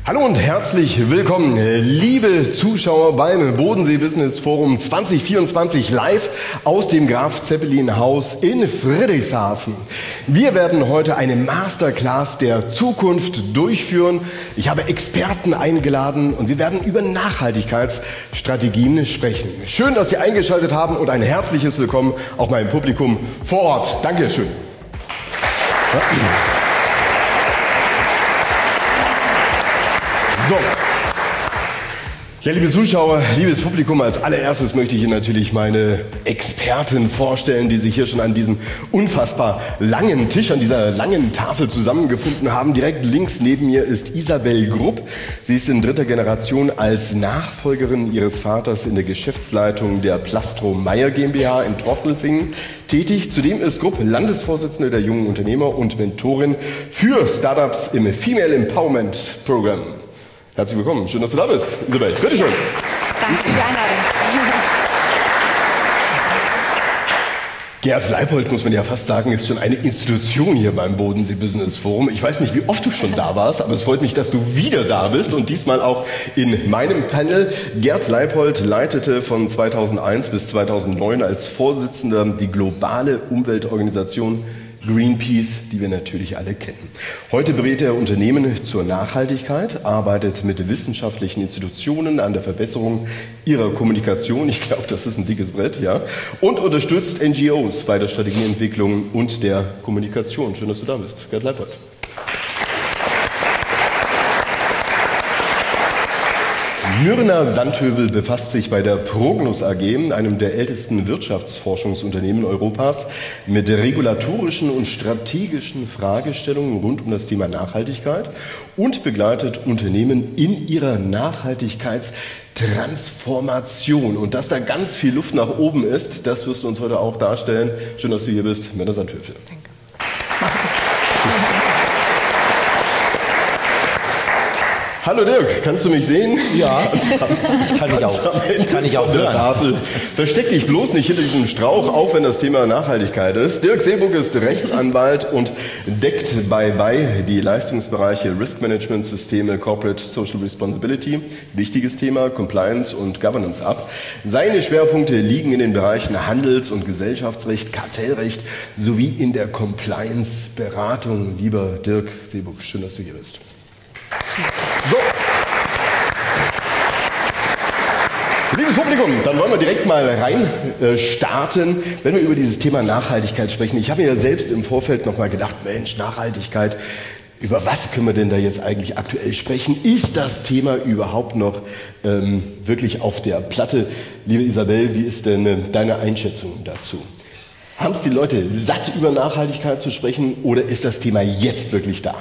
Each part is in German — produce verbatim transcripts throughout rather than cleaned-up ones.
Hallo und herzlich willkommen, liebe Zuschauer beim Bodensee Business Forum zwanzig vierundzwanzig live aus dem Graf Zeppelin Haus in Friedrichshafen. Wir werden heute eine Masterclass der Zukunft durchführen. Ich habe Experten eingeladen und wir werden über Nachhaltigkeitsstrategien sprechen. Schön, dass Sie eingeschaltet haben und ein herzliches Willkommen auch meinem Publikum vor Ort. Dankeschön. So. Ja, liebe Zuschauer, liebes Publikum, als allererstes möchte ich Ihnen natürlich meine Experten vorstellen, die sich hier schon an diesem unfassbar langen Tisch, an dieser langen Tafel zusammengefunden haben. Direkt links neben mir ist Isabel Grupp. Sie ist in dritter Generation als Nachfolgerin ihres Vaters in der Geschäftsleitung der Plastro Meyer GmbH in Trochlfingen tätig. Zudem ist Grupp Landesvorsitzende der jungen Unternehmer und Mentorin für Startups im Female Empowerment Program. Herzlich willkommen. Schön, dass du da bist, Isabel. Bitte schön. Danke für die Einladung. Gerd Leipold, muss man ja fast sagen, ist schon eine Institution hier beim Bodensee Business Forum. Ich weiß nicht, wie oft du schon da warst, aber es freut mich, dass du wieder da bist und diesmal auch in meinem Panel. Gerd Leipold leitete von zweitausendeins bis zweitausendneun als Vorsitzender die globale Umweltorganisation Greenpeace, die wir natürlich alle kennen. Heute berät er Unternehmen zur Nachhaltigkeit, arbeitet mit wissenschaftlichen Institutionen an der Verbesserung ihrer Kommunikation, ich glaube, das ist ein dickes Brett, ja, und unterstützt N G Os bei der Strategieentwicklung und der Kommunikation. Schön, dass du da bist, Gerd Leipold. Myrna Sandhövel befasst sich bei der Prognos A G, einem der ältesten Wirtschaftsforschungsunternehmen Europas, mit regulatorischen und strategischen Fragestellungen rund um das Thema Nachhaltigkeit und begleitet Unternehmen in ihrer Nachhaltigkeitstransformation. Und dass da ganz viel Luft nach oben ist, das wirst du uns heute auch darstellen. Schön, dass du hier bist, Myrna Sandhövel. Danke. Hallo Dirk, kannst du mich sehen? Ja, kann ich auch. Kann ich auch der Tafel. Versteck dich bloß nicht hinter diesem Strauch, auch wenn das Thema Nachhaltigkeit ist. Dirk Seebuck ist Rechtsanwalt und deckt bei bei die Leistungsbereiche Risk Management Systeme, Corporate Social Responsibility, wichtiges Thema, Compliance und Governance ab. Seine Schwerpunkte liegen in den Bereichen Handels- und Gesellschaftsrecht, Kartellrecht sowie in der Compliance-Beratung. Lieber Dirk Seebuck, schön, dass du hier bist. So. Liebes Publikum, dann wollen wir direkt mal rein äh, starten, wenn wir über dieses Thema Nachhaltigkeit sprechen. Ich habe mir ja selbst im Vorfeld noch mal gedacht, Mensch, Nachhaltigkeit, über was können wir denn da jetzt eigentlich aktuell sprechen? Ist das Thema überhaupt noch ähm, wirklich auf der Platte? Liebe Isabel, wie ist denn äh, deine Einschätzung dazu? Haben es die Leute satt, über Nachhaltigkeit zu sprechen, oder ist das Thema jetzt wirklich da?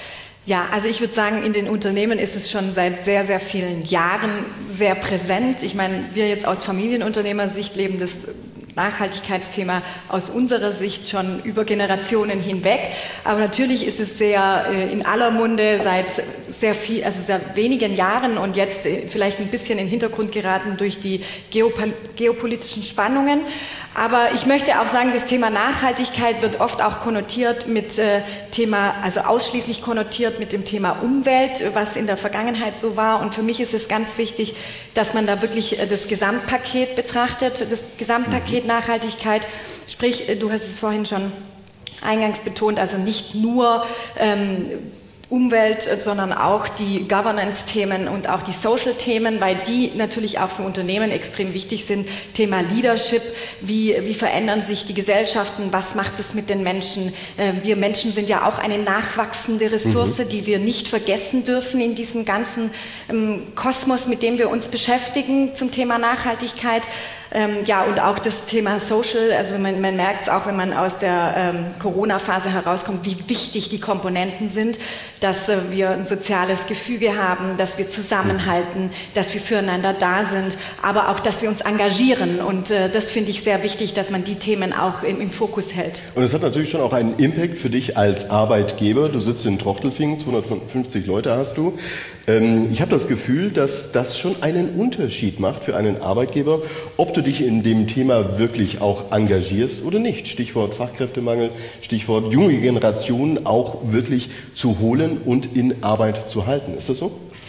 Ja, also ich würde sagen, in den Unternehmen ist es schon seit sehr, sehr vielen Jahren sehr präsent. Ich meine, wir jetzt aus Familienunternehmersicht leben das Nachhaltigkeitsthema aus unserer Sicht schon über Generationen hinweg. Aber natürlich ist es sehr äh, in aller Munde seit sehr viel, also seit wenigen Jahren und jetzt äh, vielleicht ein bisschen in den Hintergrund geraten durch die geop- geopolitischen Spannungen. Aber ich möchte auch sagen, das Thema Nachhaltigkeit wird oft auch konnotiert mit äh, Thema, also ausschließlich konnotiert mit dem Thema Umwelt, was in der Vergangenheit so war. Und für mich ist es ganz wichtig, dass man da wirklich äh, das Gesamtpaket betrachtet, das Gesamtpaket Nachhaltigkeit. Sprich, du hast es vorhin schon eingangs betont, also nicht nur ähm, Umwelt, sondern auch die Governance-Themen und auch die Social-Themen, weil die natürlich auch für Unternehmen extrem wichtig sind. Thema Leadership, wie, wie verändern sich die Gesellschaften, was macht es mit den Menschen? Wir Menschen sind ja auch eine nachwachsende Ressource, mhm. die wir nicht vergessen dürfen in diesem ganzen ähm, Kosmos, mit dem wir uns beschäftigen zum Thema Nachhaltigkeit. Ähm, ja, und auch das Thema Social, also man, man merkt es auch, wenn man aus der ähm, Corona-Phase herauskommt, wie wichtig die Komponenten sind, dass äh, wir ein soziales Gefüge haben, dass wir zusammenhalten, dass wir füreinander da sind, aber auch, dass wir uns engagieren. Und äh, das finde ich sehr wichtig, dass man die Themen auch im, im Fokus hält. Und es hat natürlich schon auch einen Impact für dich als Arbeitgeber. Du sitzt in Trochlfingen, zweihundertfünfzig Leute hast du. Ähm, ich habe das Gefühl, dass das schon einen Unterschied macht für einen Arbeitgeber, ob du dich in dem Thema wirklich auch engagierst oder nicht. Stichwort Fachkräftemangel, Stichwort junge Generationen auch wirklich zu holen und in Arbeit zu halten. Ist das so?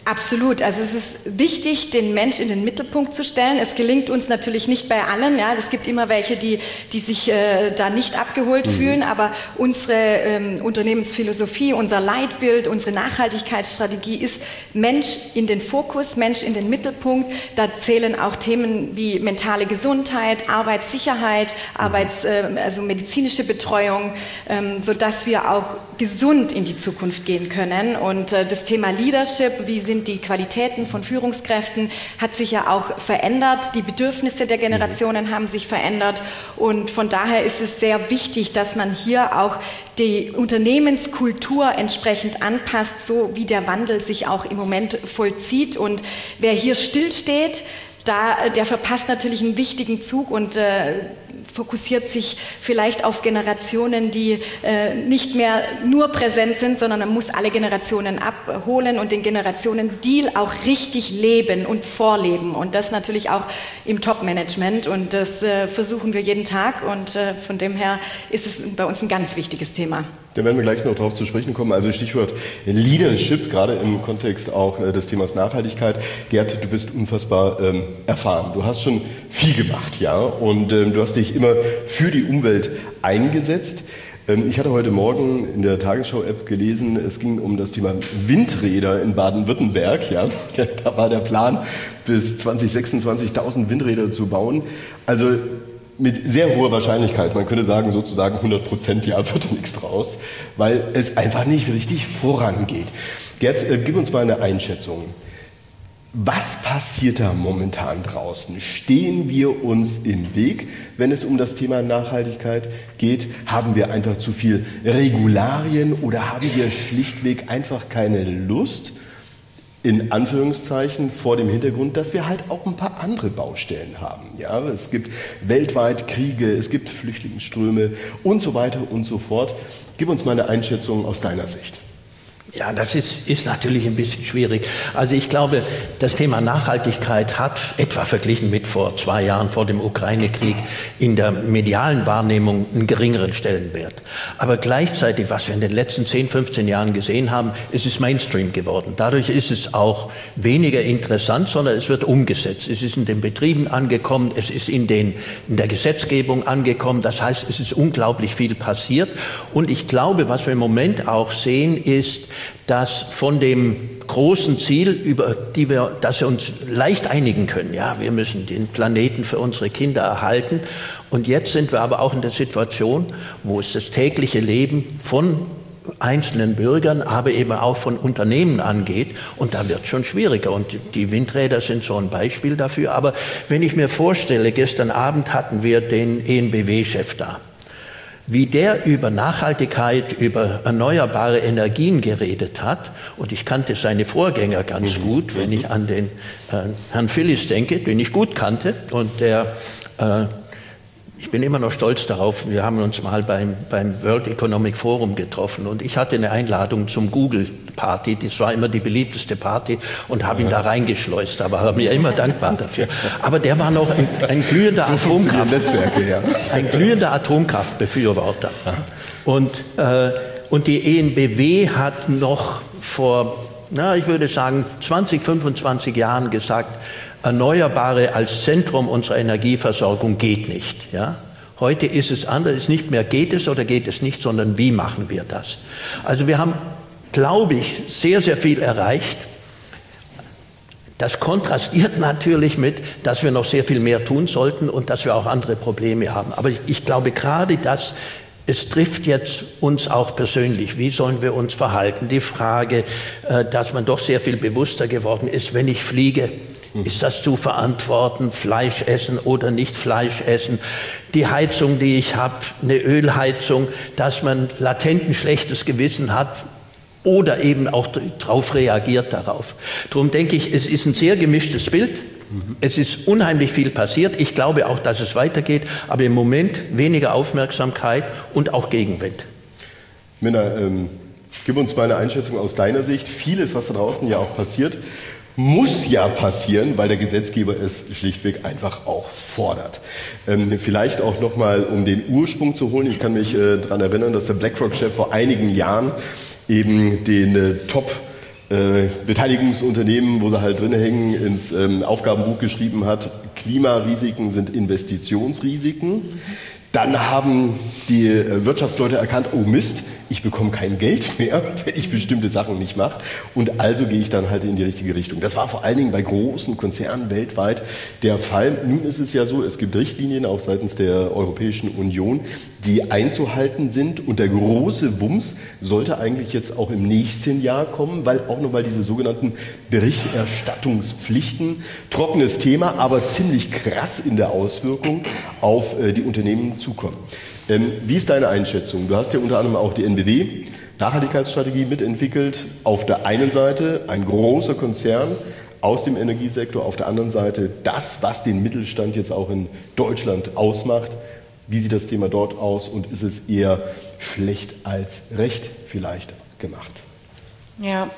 Absolut. Also es ist wichtig, den Mensch in den Mittelpunkt zu stellen. Es gelingt uns natürlich nicht bei allen. Ja, es gibt immer welche, die, die sich äh, da nicht abgeholt mhm. fühlen. Aber unsere ähm, Unternehmensphilosophie, unser Leitbild, unsere Nachhaltigkeitsstrategie ist Mensch in den Fokus, Mensch in den Mittelpunkt. Da zählen auch Themen wie mentale Gesundheit, Arbeitssicherheit, mhm. Arbeits, äh, also medizinische Betreuung, ähm, sodass wir auch gesund in die Zukunft gehen können. Und äh, das Thema Leadership, wie sind die Qualitäten von Führungskräften, hat sich ja auch verändert. Die Bedürfnisse der Generationen haben sich verändert. Und von daher ist es sehr wichtig, dass man hier auch die Unternehmenskultur entsprechend anpasst, so wie der Wandel sich auch im Moment vollzieht. Und wer hier stillsteht, da, der verpasst natürlich einen wichtigen Zug und äh, fokussiert sich vielleicht auf Generationen, die äh, nicht mehr nur präsent sind, sondern man muss alle Generationen abholen und den Generationen-Deal auch richtig leben und vorleben. Und das natürlich auch im Top-Management. Und das äh, versuchen wir jeden Tag. Und äh, von dem her ist es bei uns ein ganz wichtiges Thema. Da werden wir gleich noch drauf zu sprechen kommen. Also Stichwort Leadership, gerade im Kontext auch äh, des Themas Nachhaltigkeit. Gerd, du bist unfassbar ähm, erfahren. Du hast schon viel gemacht, ja, und ähm, du hast dich immer für die Umwelt eingesetzt. Ähm, ich hatte heute Morgen in der Tagesschau-App gelesen, es ging um das Thema Windräder in Baden-Württemberg. Ja, da war der Plan, bis zwanzig sechsundzwanzig tausend Windräder zu bauen. Also mit sehr hoher Wahrscheinlichkeit, man könnte sagen sozusagen hundert Prozent, ja, wird nichts draus, weil es einfach nicht richtig vorangeht. Gerd, äh, gib uns mal eine Einschätzung. Was passiert da momentan draußen? Stehen wir uns im Weg, wenn es um das Thema Nachhaltigkeit geht? Haben wir einfach zu viel Regularien oder haben wir schlichtweg einfach keine Lust? In Anführungszeichen vor dem Hintergrund, dass wir halt auch ein paar andere Baustellen haben. Ja, es gibt weltweit Kriege, es gibt Flüchtlingsströme und so weiter und so fort. Gib uns mal eine Einschätzung aus deiner Sicht. Ja, das ist, ist natürlich ein bisschen schwierig. Also ich glaube, das Thema Nachhaltigkeit hat etwa verglichen mit vor zwei Jahren, vor dem Ukraine-Krieg, in der medialen Wahrnehmung einen geringeren Stellenwert. Aber gleichzeitig, was wir in den letzten zehn, fünfzehn Jahren gesehen haben, ist es Mainstream geworden. Dadurch ist es auch weniger interessant, sondern es wird umgesetzt. Es ist in den Betrieben angekommen, es ist in, den, in der Gesetzgebung angekommen. Das heißt, es ist unglaublich viel passiert. Und ich glaube, was wir im Moment auch sehen, ist, dass von dem großen Ziel, über die wir, dass wir uns leicht einigen können, ja, wir müssen den Planeten für unsere Kinder erhalten. Und jetzt sind wir aber auch in der Situation, wo es das tägliche Leben von einzelnen Bürgern, aber eben auch von Unternehmen angeht. Und da wird es schon schwieriger. Und die Windräder sind so ein Beispiel dafür. Aber wenn ich mir vorstelle, gestern Abend hatten wir den E N B W-Chef da. Wie der über Nachhaltigkeit, über erneuerbare Energien geredet hat, und ich kannte seine Vorgänger ganz gut, wenn ich an den äh, Herrn Phillips denke, den ich gut kannte, und der, äh, ich bin immer noch stolz darauf, wir haben uns mal beim, beim World Economic Forum getroffen und ich hatte eine Einladung zum Google Party, das war immer die beliebteste Party, und habe ihn da reingeschleust, aber war mir immer dankbar dafür. Aber der war noch ein, ein glühender so Atomkraft, Netzwerke, ja. ein glühender Atomkraftbefürworter. Und, äh, und die E N B W hat noch vor, na, ich würde sagen, zwanzig, fünfundzwanzig Jahren gesagt, Erneuerbare als Zentrum unserer Energieversorgung geht nicht. Ja? Heute ist es anders, es ist nicht mehr geht es oder geht es nicht, sondern wie machen wir das? Also wir haben, glaube ich, sehr, sehr viel erreicht. Das kontrastiert natürlich mit, dass wir noch sehr viel mehr tun sollten und dass wir auch andere Probleme haben. Aber ich, ich glaube gerade, dass es trifft jetzt uns auch persönlich. Wie sollen wir uns verhalten? Die Frage, dass man doch sehr viel bewusster geworden ist, wenn ich fliege. Ist das zu verantworten, Fleisch essen oder nicht Fleisch essen? Die Heizung, die ich habe, eine Ölheizung, dass man latent ein schlechtes Gewissen hat oder eben auch darauf reagiert darauf. Darum denke ich, es ist ein sehr gemischtes Bild. Es ist unheimlich viel passiert. Ich glaube auch, dass es weitergeht, aber im Moment weniger Aufmerksamkeit und auch Gegenwind. Minna, ähm, gib uns mal eine Einschätzung aus deiner Sicht. Vieles, was da draußen ja auch passiert, muss ja passieren, weil der Gesetzgeber es schlichtweg einfach auch fordert. Ähm, vielleicht auch nochmal, um den Ursprung zu holen. Ich kann mich äh, daran erinnern, dass der BlackRock-Chef vor einigen Jahren eben den äh, Top äh, Beteiligungsunternehmen, wo sie halt drin hängen, ins ähm, Aufgabenbuch geschrieben hat, Klimarisiken sind Investitionsrisiken. Dann haben die Wirtschaftsleute erkannt, oh Mist, ich bekomme kein Geld mehr, wenn ich bestimmte Sachen nicht mache. Und also gehe ich dann halt in die richtige Richtung. Das war vor allen Dingen bei großen Konzernen weltweit der Fall. Nun ist es ja so, es gibt Richtlinien auch seitens der Europäischen Union, die einzuhalten sind. Und der große Wumms sollte eigentlich jetzt auch im nächsten Jahr kommen, weil auch nochmal diese sogenannten Berichterstattungspflichten, trockenes Thema, aber ziemlich krass in der Auswirkung auf äh, die Unternehmen zukommen. Ähm, wie ist deine Einschätzung? Du hast ja unter anderem auch die N B W, Nachhaltigkeitsstrategie, mitentwickelt. Auf der einen Seite ein großer Konzern aus dem Energiesektor, auf der anderen Seite das, was den Mittelstand jetzt auch in Deutschland ausmacht. Wie sieht das Thema dort aus und ist es eher schlecht als recht vielleicht gemacht? Ja.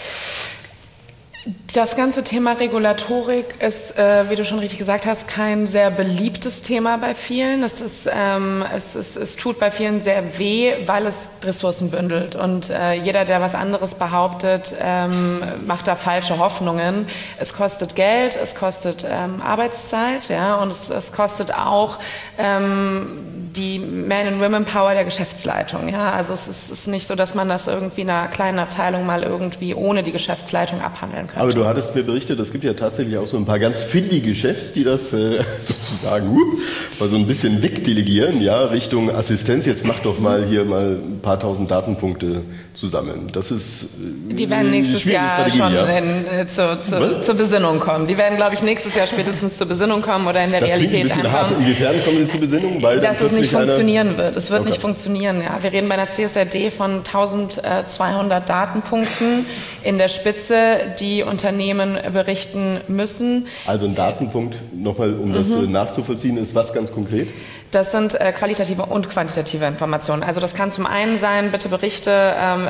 Das ganze Thema Regulatorik ist, äh, wie du schon richtig gesagt hast, kein sehr beliebtes Thema bei vielen. Es, ist, ähm, es, ist, es tut bei vielen sehr weh, weil es Ressourcen bündelt. Und äh, jeder, der was anderes behauptet, ähm, macht da falsche Hoffnungen. Es kostet Geld, es kostet ähm, Arbeitszeit, ja, und es, es kostet auch ähm, die Man- and Women-Power der Geschäftsleitung. Ja. Also es ist, es ist nicht so, dass man das irgendwie in einer kleinen Abteilung mal irgendwie ohne die Geschäftsleitung abhandeln kann. Aber du hattest mir berichtet, es gibt ja tatsächlich auch so ein paar ganz findige Chefs, die das äh, sozusagen uh, mal so ein bisschen wegdelegieren, ja, Richtung Assistenz. Jetzt mach doch mal hier mal ein paar tausend Datenpunkte zusammen. Das ist äh, Die werden nächstes Jahr schon ja. in, äh, zu, zu, zur Besinnung kommen. Die werden, glaube ich, nächstes Jahr spätestens zur Besinnung kommen oder in der das Realität ein bisschen ankommen. Hart. Inwiefern kommen die zur Besinnung? Weil dass es nicht funktionieren einer... wird. Es wird okay. nicht funktionieren. Ja. Wir reden bei einer C S R D von eintausendzweihundert Datenpunkten in der Spitze, die Unternehmen berichten müssen. Also ein Datenpunkt, nochmal um das mhm. nachzuvollziehen, ist was ganz konkret? Das sind äh, qualitative und quantitative Informationen. Also das kann zum einen sein, bitte berichte, ähm,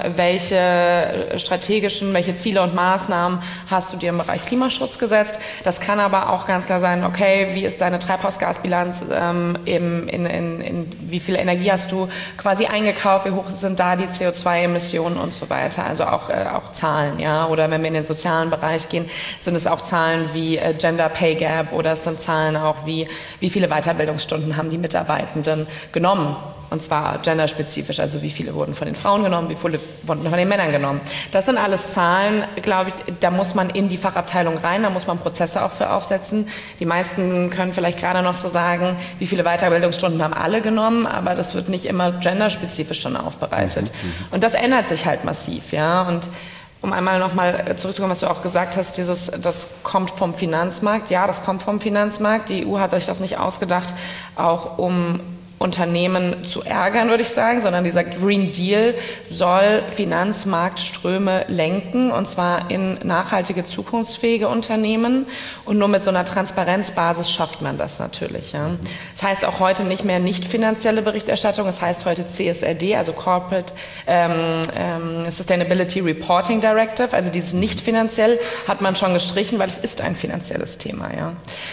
welche strategischen, welche Ziele und Maßnahmen hast du dir im Bereich Klimaschutz gesetzt. Das kann aber auch ganz klar sein, okay, wie ist deine Treibhausgasbilanz, ähm, in, in, in, in wie viel Energie hast du quasi eingekauft, wie hoch sind da die C O zwei Emissionen und so weiter. Also auch, äh, auch Zahlen, ja. Oder wenn wir in den sozialen Bereich gehen, sind es auch Zahlen wie äh, Gender Pay Gap oder es sind Zahlen auch wie, wie viele Weiterbildungsstunden haben die Mitarbeitenden genommen. Und zwar genderspezifisch, also wie viele wurden von den Frauen genommen, wie viele wurden von den Männern genommen. Das sind alles Zahlen, glaube ich, da muss man in die Fachabteilung rein, da muss man Prozesse auch für aufsetzen. Die meisten können vielleicht gerade noch so sagen, wie viele Weiterbildungsstunden haben alle genommen, aber das wird nicht immer genderspezifisch schon aufbereitet. Mhm. Und das ändert sich halt massiv, ja. Und um einmal nochmal zurückzukommen, was du auch gesagt hast, dieses, das kommt vom Finanzmarkt. Ja, das kommt vom Finanzmarkt. Die E U hat sich das nicht ausgedacht, auch um Unternehmen zu ärgern, würde ich sagen, sondern dieser Green Deal soll Finanzmarktströme lenken, und zwar in nachhaltige, zukunftsfähige Unternehmen. Und nur mit so einer Transparenzbasis schafft man das natürlich. Ja. Das heißt auch heute nicht mehr nicht finanzielle Berichterstattung, es heißt heute C S R D, also Corporate ähm, ähm, Sustainability Reporting Directive, also dieses nicht finanziell hat man schon gestrichen, weil es ist ein finanzielles Thema. Ja.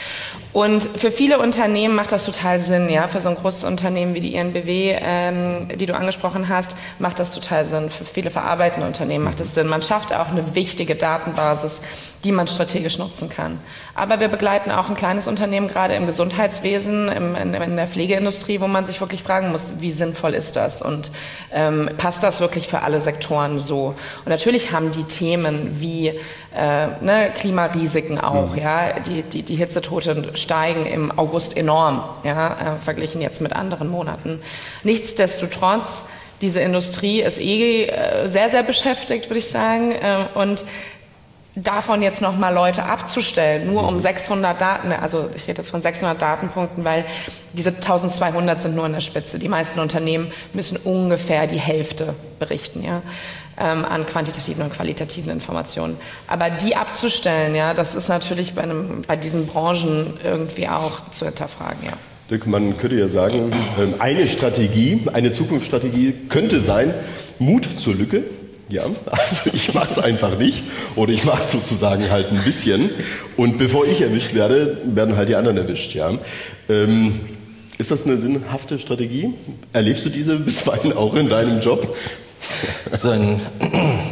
Und für viele Unternehmen macht das total Sinn, ja, für so ein großes Unternehmen wie die N B W, ähm, die du angesprochen hast, macht das total Sinn. Für viele verarbeitende Unternehmen macht das Sinn. Man schafft auch eine wichtige Datenbasis, die man strategisch nutzen kann. Aber wir begleiten auch ein kleines Unternehmen, gerade im Gesundheitswesen, im, in, in der Pflegeindustrie, wo man sich wirklich fragen muss, wie sinnvoll ist das und ähm, passt das wirklich für alle Sektoren so? Und natürlich haben die Themen wie äh, ne, Klimarisiken auch, mhm. ja, die, die, die Hitzetote steigen im August enorm, ja, äh, verglichen jetzt mit anderen Monaten. Nichtsdestotrotz, diese Industrie ist eh äh, sehr, sehr beschäftigt, würde ich sagen, äh, und davon jetzt nochmal Leute abzustellen, nur um sechshundert Daten, also ich rede jetzt von sechshundert Datenpunkten, weil diese eintausendzweihundert sind nur in der Spitze. Die meisten Unternehmen müssen ungefähr die Hälfte berichten, ja, ähm, an quantitativen und qualitativen Informationen. Aber die abzustellen, ja, das ist natürlich bei, einem, bei diesen Branchen irgendwie auch zu hinterfragen, ja. Dirk, man könnte ja sagen, eine Strategie, eine Zukunftsstrategie könnte sein, Mut zur Lücke. Ja, also ich mache es einfach nicht oder ich mache es sozusagen halt ein bisschen und bevor ich erwischt werde, werden halt die anderen erwischt. Ja. Ähm, ist das eine sinnhafte Strategie? Erlebst du diese bisweilen auch in deinem Job? So ein,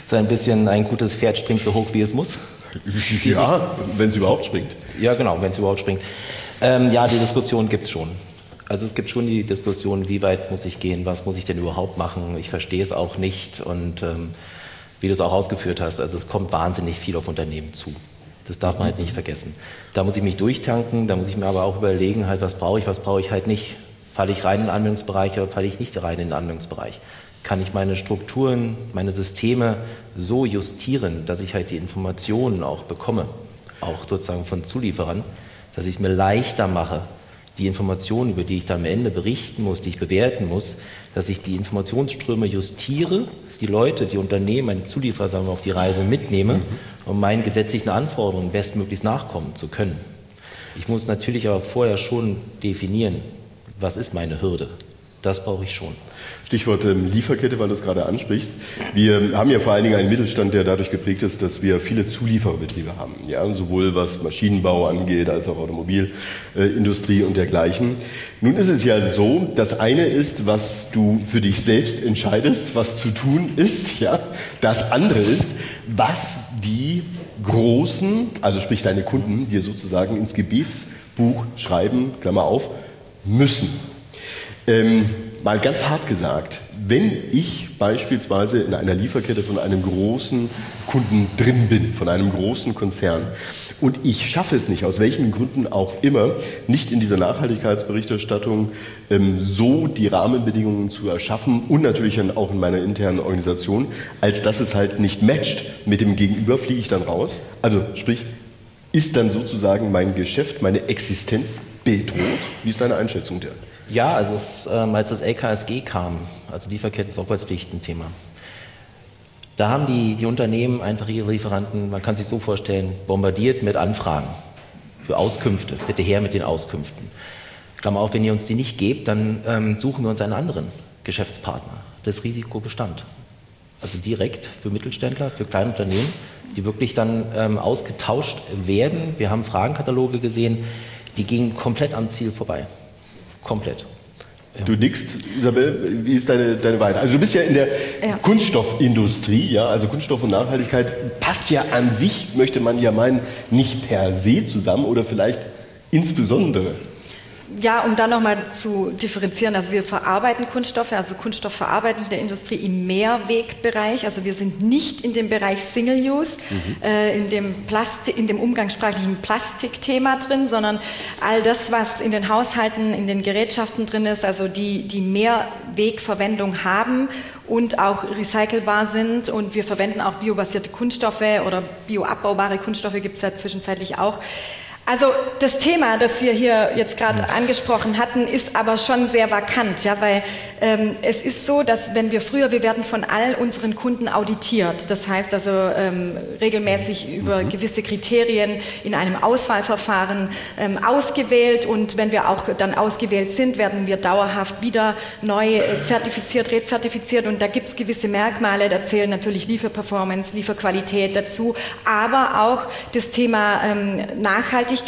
so ein bisschen ein gutes Pferd springt so hoch, wie es muss. Ja, wenn es überhaupt springt. Ja, genau, wenn es überhaupt springt. Ähm, ja, die Diskussion gibt es schon. Also es gibt schon die Diskussion, wie weit muss ich gehen, was muss ich denn überhaupt machen, ich verstehe es auch nicht und ähm, wie du es auch ausgeführt hast, also es kommt wahnsinnig viel auf Unternehmen zu. Das darf man halt nicht vergessen. Da muss ich mich durchtanken, da muss ich mir aber auch überlegen, halt, was brauche ich, was brauche ich halt nicht. Falle ich rein in den Anwendungsbereich oder falle ich nicht rein in den Anwendungsbereich? Kann ich meine Strukturen, meine Systeme so justieren, dass ich halt die Informationen auch bekomme, auch sozusagen von Zulieferern, dass ich es mir leichter mache, die Informationen, über die ich dann am Ende berichten muss, die ich bewerten muss, dass ich die Informationsströme justiere, die Leute, die Unternehmen, meine Zulieferer sagen wir, auf die Reise mitnehme, mhm. um meinen gesetzlichen Anforderungen bestmöglichst nachkommen zu können. Ich muss natürlich aber vorher schon definieren, was ist meine Hürde. Das brauche ich schon. Stichwort ähm, Lieferkette, weil du es gerade ansprichst. Wir haben ja vor allen Dingen einen Mittelstand, der dadurch geprägt ist, dass wir viele Zuliefererbetriebe haben. Ja, sowohl was Maschinenbau angeht, als auch Automobilindustrie äh, und dergleichen. Nun ist es ja so, das eine ist, was du für dich selbst entscheidest, was zu tun ist. Ja? Das andere ist, was die Großen, also sprich deine Kunden, dir sozusagen ins Gebetsbuch schreiben, Klammer auf, müssen. Ähm, mal ganz hart gesagt, wenn ich beispielsweise in einer Lieferkette von einem großen Kunden drin bin, von einem großen Konzern und ich schaffe es nicht, aus welchen Gründen auch immer, nicht in dieser Nachhaltigkeitsberichterstattung ähm, so die Rahmenbedingungen zu erschaffen und natürlich dann auch in meiner internen Organisation, als dass es halt nicht matcht mit dem Gegenüber, fliege ich dann raus. Also sprich, ist dann sozusagen mein Geschäft, meine Existenz bedroht? Wie ist deine Einschätzung der? Ja, also es, ähm, als das L K S G kam, also Lieferketten-Sorgfaltspflichten-Thema, da haben die, die Unternehmen einfach ihre Lieferanten, man kann sich so vorstellen, bombardiert mit Anfragen für Auskünfte. Bitte her mit den Auskünften. Klammer auf, wenn ihr uns die nicht gebt, dann ähm, suchen wir uns einen anderen Geschäftspartner. Das Risiko bestand. Also direkt für Mittelständler, für kleine Unternehmen, die wirklich dann ähm, ausgetauscht werden. Wir haben Fragenkataloge gesehen, die gingen komplett am Ziel vorbei. Komplett. Ja. Du nickst, Isabel, wie ist deine, deine Weite? Also du bist ja in der ja. Kunststoffindustrie, ja, also Kunststoff und Nachhaltigkeit passt ja an sich, möchte man ja meinen, nicht per se zusammen oder vielleicht insbesondere. Ja, um da nochmal zu differenzieren, also wir verarbeiten Kunststoffe, also kunststoffverarbeitende Industrie im Mehrwegbereich, also wir sind nicht in dem Bereich Single-Use, mhm. äh, in dem Plastik, in dem umgangssprachlichen Plastikthema drin, sondern all das, was in den Haushalten, in den Gerätschaften drin ist, also die, die Mehrwegverwendung haben und auch recycelbar sind, und wir verwenden auch biobasierte Kunststoffe oder bioabbaubare Kunststoffe, gibt es ja zwischenzeitlich auch. Also das Thema, das wir hier jetzt gerade angesprochen hatten, ist aber schon sehr vakant, ja, weil ähm, es ist so, dass wenn wir früher, wir werden von all unseren Kunden auditiert, das heißt also ähm, regelmäßig über gewisse Kriterien in einem Auswahlverfahren ähm, ausgewählt, und wenn wir auch dann ausgewählt sind, werden wir dauerhaft wieder neu äh, zertifiziert, rezertifiziert, und da gibt es gewisse Merkmale, da zählen natürlich Lieferperformance, Lieferqualität dazu, aber auch das Thema ähm, Nachhaltigkeit.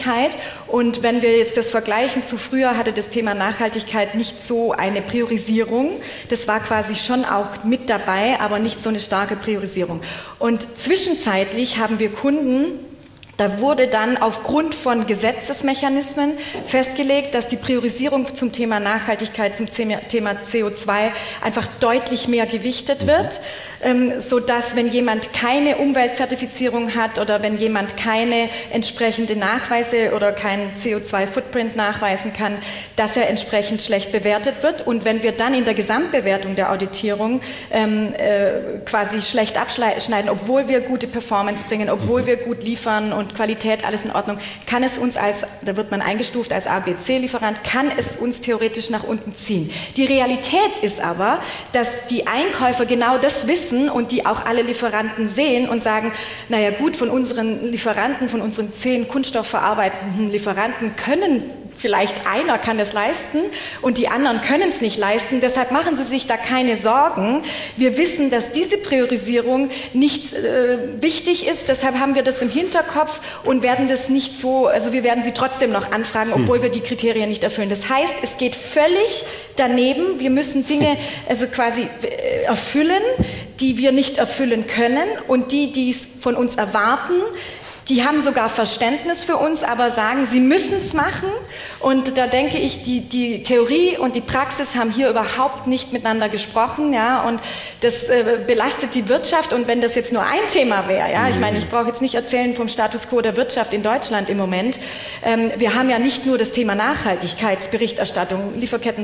Und wenn wir jetzt das vergleichen zu früher, hatte das Thema Nachhaltigkeit nicht so eine Priorisierung. Das war quasi schon auch mit dabei, aber nicht so eine starke Priorisierung. Und zwischenzeitlich haben wir Kunden, da wurde dann aufgrund von Gesetzesmechanismen festgelegt, dass die Priorisierung zum Thema Nachhaltigkeit, zum Thema C O zwei einfach deutlich mehr gewichtet wird, ähm, sodass, wenn jemand keine Umweltzertifizierung hat oder wenn jemand keine entsprechende Nachweise oder keinen C O zwei Footprint nachweisen kann, dass er entsprechend schlecht bewertet wird. Und wenn wir dann in der Gesamtbewertung der Auditierung ähm, äh, quasi schlecht abschneiden, obwohl wir gute Performance bringen, obwohl wir gut liefern und Qualität, alles in Ordnung, kann es uns als, da wird man eingestuft als A B C-Lieferant, kann es uns theoretisch nach unten ziehen. Die Realität ist aber, dass die Einkäufer genau das wissen und die auch alle Lieferanten sehen und sagen, naja gut, von unseren Lieferanten, von unseren zehn kunststoffverarbeitenden Lieferanten können vielleicht einer kann es leisten und die anderen können es nicht leisten. Deshalb machen Sie sich da keine Sorgen. Wir wissen, dass diese Priorisierung nicht äh, wichtig ist. Deshalb haben wir das im Hinterkopf und werden das nicht so, also wir werden Sie trotzdem noch anfragen, obwohl wir die Kriterien nicht erfüllen. Das heißt, es geht völlig daneben. Wir müssen Dinge also quasi äh, erfüllen, die wir nicht erfüllen können, und die, die es von uns erwarten, die haben sogar Verständnis für uns, aber sagen, sie müssen es machen. Und da denke ich, die, die Theorie und die Praxis haben hier überhaupt nicht miteinander gesprochen, ja, und das äh, belastet die Wirtschaft. Und wenn das jetzt nur ein Thema wäre, ja, ich meine, ich brauche jetzt nicht erzählen vom Status quo der Wirtschaft in Deutschland im Moment. Ähm, wir haben ja nicht nur das Thema Nachhaltigkeitsberichterstattung,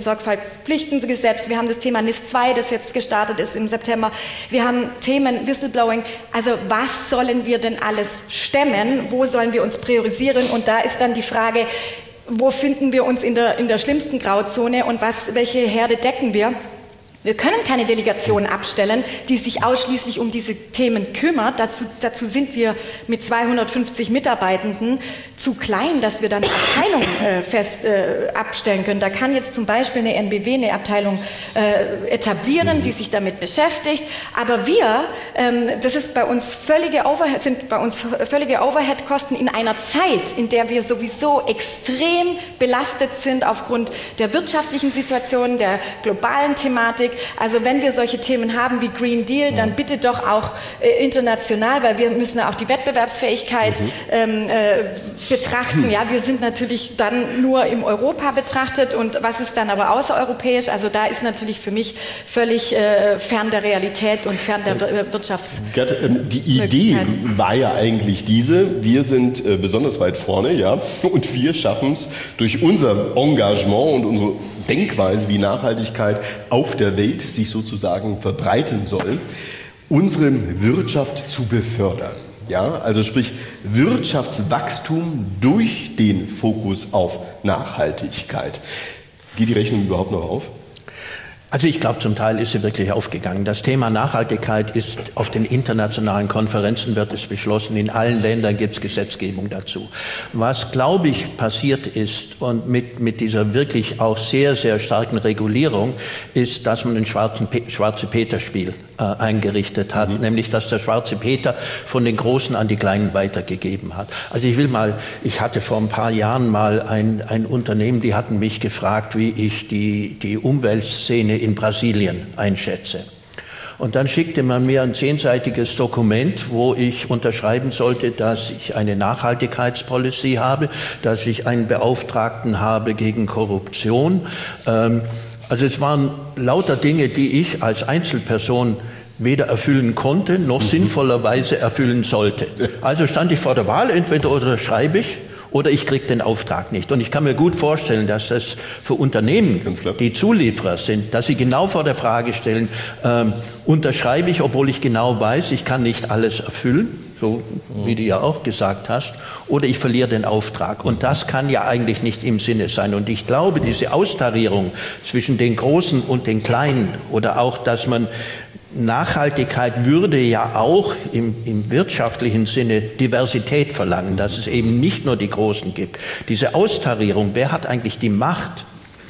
Lieferketten-Sorgfaltspflichtengesetz, wir haben das Thema N I S zwei, das jetzt gestartet ist im September, wir haben Themen Whistleblowing. Also was sollen wir denn alles stemmen? Wo sollen wir uns priorisieren? Und da ist dann die Frage, wo finden wir uns in der, in der schlimmsten Grauzone und was, welche Herde decken wir? Wir können keine Delegation abstellen, die sich ausschließlich um diese Themen kümmert. Dazu, dazu sind wir mit zweihundertfünfzig Mitarbeitenden zu klein, dass wir dann Abteilungen äh, fest äh, abstellen können. Da kann jetzt zum Beispiel eine N B W eine Abteilung äh, etablieren, die sich damit beschäftigt. Aber wir, ähm, das ist bei uns völlige Overhead, sind bei uns völlige Overhead-Kosten in einer Zeit, in der wir sowieso extrem belastet sind aufgrund der wirtschaftlichen Situation, der globalen Thematik. Also wenn wir solche Themen haben wie Green Deal, dann bitte doch auch äh, international, weil wir müssen auch die Wettbewerbsfähigkeit mhm. ähm, äh, betrachten. Ja, wir sind natürlich dann nur im Europa betrachtet, und was ist dann aber außereuropäisch? Also da ist natürlich für mich völlig äh, fern der Realität und fern der Wir Wirtschafts. Gerd, ähm, die Idee war ja eigentlich diese: Wir sind äh, besonders weit vorne, ja, und wir schaffen es durch unser Engagement und unsere Denkweise, wie Nachhaltigkeit auf der Welt sich sozusagen verbreiten soll, unsere Wirtschaft zu befördern. Ja, also sprich Wirtschaftswachstum durch den Fokus auf Nachhaltigkeit. Geht die Rechnung überhaupt noch auf? Also ich glaube, zum Teil ist sie wirklich aufgegangen. Das Thema Nachhaltigkeit ist auf den internationalen Konferenzen, wird es beschlossen. In allen Ländern gibt es Gesetzgebung dazu. Was, glaube ich, passiert ist, und mit, mit dieser wirklich auch sehr, sehr starken Regulierung, ist, dass man ein schwarze Peter-Spiel äh, eingerichtet hat. Mhm. Nämlich, dass der schwarze Peter von den Großen an die Kleinen weitergegeben hat. Also ich will mal, ich hatte vor ein paar Jahren mal ein, ein Unternehmen, die hatten mich gefragt, wie ich die, die Umweltszene in Brasilien einschätze. Und dann schickte man mir ein zehnseitiges Dokument, wo ich unterschreiben sollte, dass ich eine Nachhaltigkeitspolicy habe, dass ich einen Beauftragten habe gegen Korruption. Also es waren lauter Dinge, die ich als Einzelperson weder erfüllen konnte, noch mhm. sinnvollerweise erfüllen sollte. Also stand ich vor der Wahl, entweder unterschreibe ich, oder ich kriege den Auftrag nicht. Und ich kann mir gut vorstellen, dass das für Unternehmen, die Zulieferer sind, dass sie genau vor der Frage stellen, ähm, unterschreibe ich, obwohl ich genau weiß, ich kann nicht alles erfüllen, so wie du ja auch gesagt hast, oder ich verliere den Auftrag. Und das kann ja eigentlich nicht im Sinne sein. Und ich glaube, diese Austarierung zwischen den Großen und den Kleinen, oder auch, dass man Nachhaltigkeit würde ja auch im, im wirtschaftlichen Sinne Diversität verlangen, dass es eben nicht nur die Großen gibt. Diese Austarierung, wer hat eigentlich die Macht?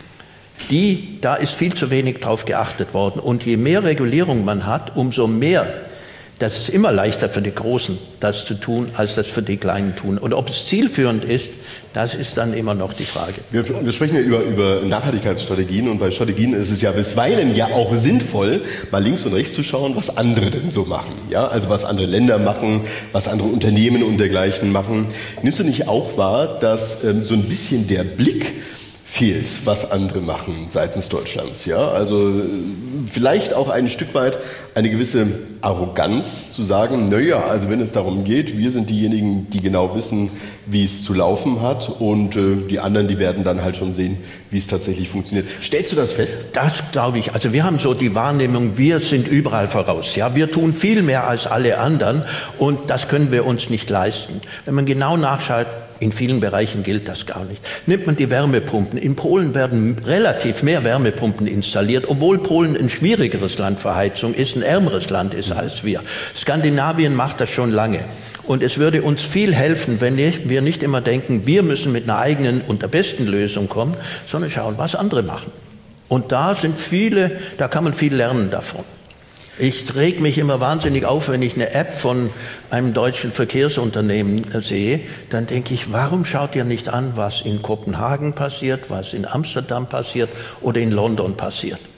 Die, da ist viel zu wenig drauf geachtet worden. Und je mehr Regulierung man hat, umso mehr, das ist immer leichter für die Großen, das zu tun, als das für die Kleinen tun. Und ob es zielführend ist, das ist dann immer noch die Frage. Wir, wir sprechen ja über, über Nachhaltigkeitsstrategien, und bei Strategien ist es ja bisweilen ja auch sinnvoll, mal links und rechts zu schauen, was andere denn so machen. Ja, also was andere Länder machen, was andere Unternehmen und dergleichen machen. Nimmst du nicht auch wahr, dass ähm, so ein bisschen der Blick fehlt, was andere machen seitens Deutschlands? Ja, also vielleicht auch ein Stück weit eine gewisse Arroganz zu sagen, naja, also wenn es darum geht, wir sind diejenigen, die genau wissen, wie es zu laufen hat, und äh, die anderen, die werden dann halt schon sehen, wie es tatsächlich funktioniert. Stellst du das fest? Das glaube ich. Also wir haben so die Wahrnehmung, wir sind überall voraus. Ja, wir tun viel mehr als alle anderen, und das können wir uns nicht leisten. Wenn man genau nachschaut, in vielen Bereichen gilt das gar nicht. Nimmt man die Wärmepumpen. In Polen werden relativ mehr Wärmepumpen installiert, obwohl Polen ein schwierigeres Land für Heizung ist, ein ärmeres Land ist als wir. Skandinavien macht das schon lange. Und es würde uns viel helfen, wenn wir nicht immer denken, wir müssen mit einer eigenen und der besten Lösung kommen, sondern schauen, was andere machen. Und da sind viele, da kann man viel lernen davon. Ich reg mich immer wahnsinnig auf, wenn ich eine App von einem deutschen Verkehrsunternehmen sehe. Dann denke ich, warum schaut ihr nicht an, was in Kopenhagen passiert, was in Amsterdam passiert oder in London passiert?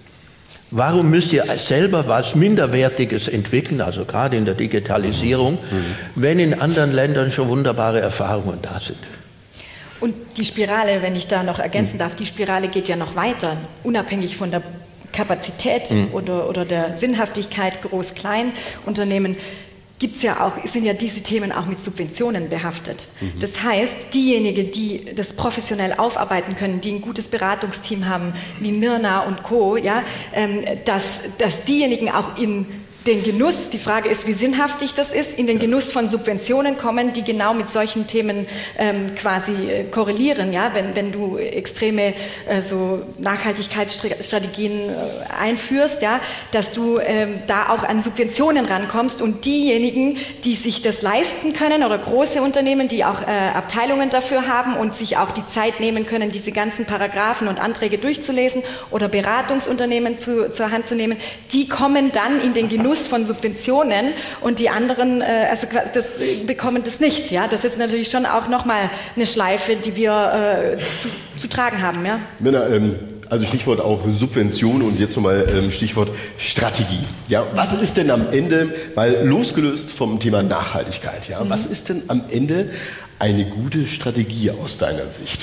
Warum müsst ihr selber was Minderwertiges entwickeln, also gerade in der Digitalisierung, mhm. wenn in anderen Ländern schon wunderbare Erfahrungen da sind? Und die Spirale, wenn ich da noch ergänzen darf, die Spirale geht ja noch weiter, unabhängig von der Kapazität mhm. oder, oder der Sinnhaftigkeit, Groß-Klein-Unternehmen, gibt's ja auch, sind ja diese Themen auch mit Subventionen behaftet. Mhm. Das heißt, diejenigen, die das professionell aufarbeiten können, die ein gutes Beratungsteam haben, wie Mirna und Co., ja, ähm, dass, dass diejenigen auch in den Genuss, die Frage ist, wie sinnhaftig das ist, in den Genuss von Subventionen kommen, die genau mit solchen Themen ähm, quasi äh, korrelieren. Ja? Wenn, wenn du extreme äh, so Nachhaltigkeitsstrategien äh, einführst, ja? Dass du ähm, da auch an Subventionen rankommst und diejenigen, die sich das leisten können oder große Unternehmen, die auch äh, Abteilungen dafür haben und sich auch die Zeit nehmen können, diese ganzen Paragraphen und Anträge durchzulesen oder Beratungsunternehmen zu, zur Hand zu nehmen, die kommen dann in den Genuss von Subventionen und die anderen, äh, also das, bekommen das nicht. Ja? Das ist natürlich schon auch nochmal eine Schleife, die wir äh, zu, zu tragen haben. Ja? Mirna, ähm, also Stichwort auch Subvention und jetzt nochmal ähm, Stichwort Strategie. Ja, was ist denn am Ende, weil losgelöst vom Thema Nachhaltigkeit, ja, mhm. was ist denn am Ende eine gute Strategie aus deiner Sicht?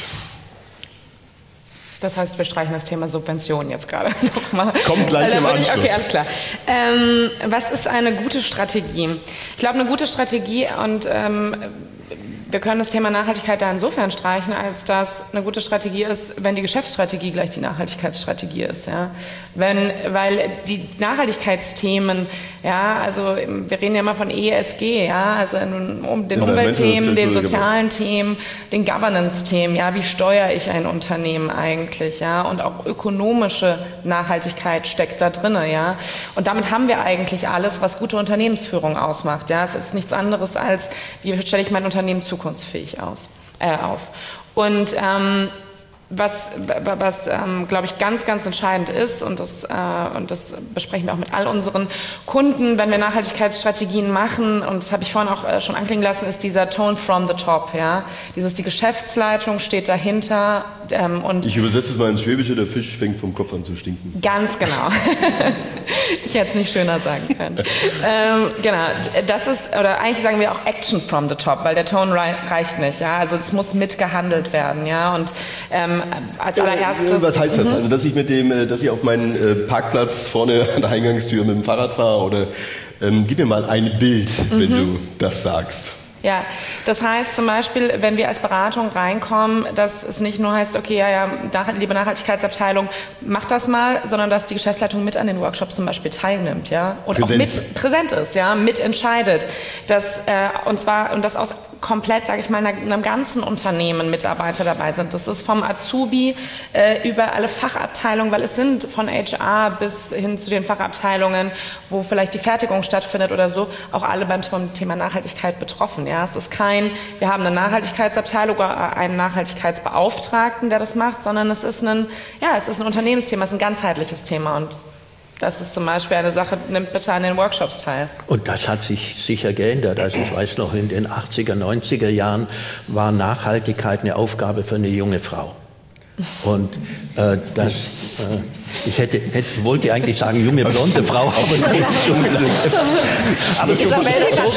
Das heißt, wir streichen das Thema Subventionen jetzt gerade nochmal. Kommt gleich im Anschluss. Okay, alles klar. Ähm, was ist eine gute Strategie? Ich glaube, eine gute Strategie, und ähm, wir können das Thema Nachhaltigkeit da insofern streichen, als dass eine gute Strategie ist, wenn die Geschäftsstrategie gleich die Nachhaltigkeitsstrategie ist. Ja? Wenn, weil die Nachhaltigkeitsthemen, ja, also wir reden ja immer von E S G, ja, also um den Umweltthemen, den sozialen Themen, den Governance-Themen, ja, wie steuere ich ein Unternehmen eigentlich, ja, und auch ökonomische Nachhaltigkeit steckt da drin, ja, und damit haben wir eigentlich alles, was gute Unternehmensführung ausmacht, ja, es ist nichts anderes als, wie stelle ich mein Unternehmen zukunftsfähig aus, äh, auf. Und ähm, was, was ähm, glaube ich, ganz, ganz entscheidend ist, und das, äh, und das besprechen wir auch mit all unseren Kunden, wenn wir Nachhaltigkeitsstrategien machen, und das habe ich vorhin auch äh, schon anklingen lassen, ist dieser Tone from the top. Ja? Dieses, die Geschäftsleitung steht dahinter. Ähm, und ich übersetze es mal ins Schwäbische, der Fisch fängt vom Kopf an zu stinken. Ganz genau. Ich hätte es nicht schöner sagen können. ähm, genau, das ist, oder eigentlich sagen wir auch Action from the top, weil der Ton reicht nicht. Ja? Also es muss mitgehandelt werden. Ja? Und ähm, als allererstes... Ja, was heißt das? Also dass ich mit dem, dass ich auf meinen äh, Parkplatz vorne an der Eingangstür mit dem Fahrrad fahre? Oder ähm, gib mir mal ein Bild, mhm. wenn du das sagst. Ja, das heißt zum Beispiel, wenn wir als Beratung reinkommen, dass es nicht nur heißt, okay, ja, ja, liebe Nachhaltigkeitsabteilung, mach das mal, sondern dass die Geschäftsleitung mit an den Workshops zum Beispiel teilnimmt, ja, und Präsenz. auch mit präsent ist, ja, mitentscheidet, dass äh, und zwar und das aus komplett, sage ich mal, in einem ganzen Unternehmen Mitarbeiter dabei sind. Das ist vom Azubi äh, über alle Fachabteilungen, weil es sind von H R bis hin zu den Fachabteilungen, wo vielleicht die Fertigung stattfindet oder so, auch alle beim vom Thema Nachhaltigkeit betroffen. Ja, es ist kein, wir haben eine Nachhaltigkeitsabteilung oder einen Nachhaltigkeitsbeauftragten, der das macht, sondern es ist ein, ja, es ist ein Unternehmensthema, es ist ein ganzheitliches Thema, und das ist zum Beispiel eine Sache, nimmt bitte an den Workshops teil. Und das hat sich sicher geändert. Also ich weiß noch, in den achtziger, neunziger Jahren war Nachhaltigkeit eine Aufgabe für eine junge Frau. Und äh, das, äh, ich hätte, hätte, wollte eigentlich sagen, junge blonde Frau, aber das ist schon aber so, so,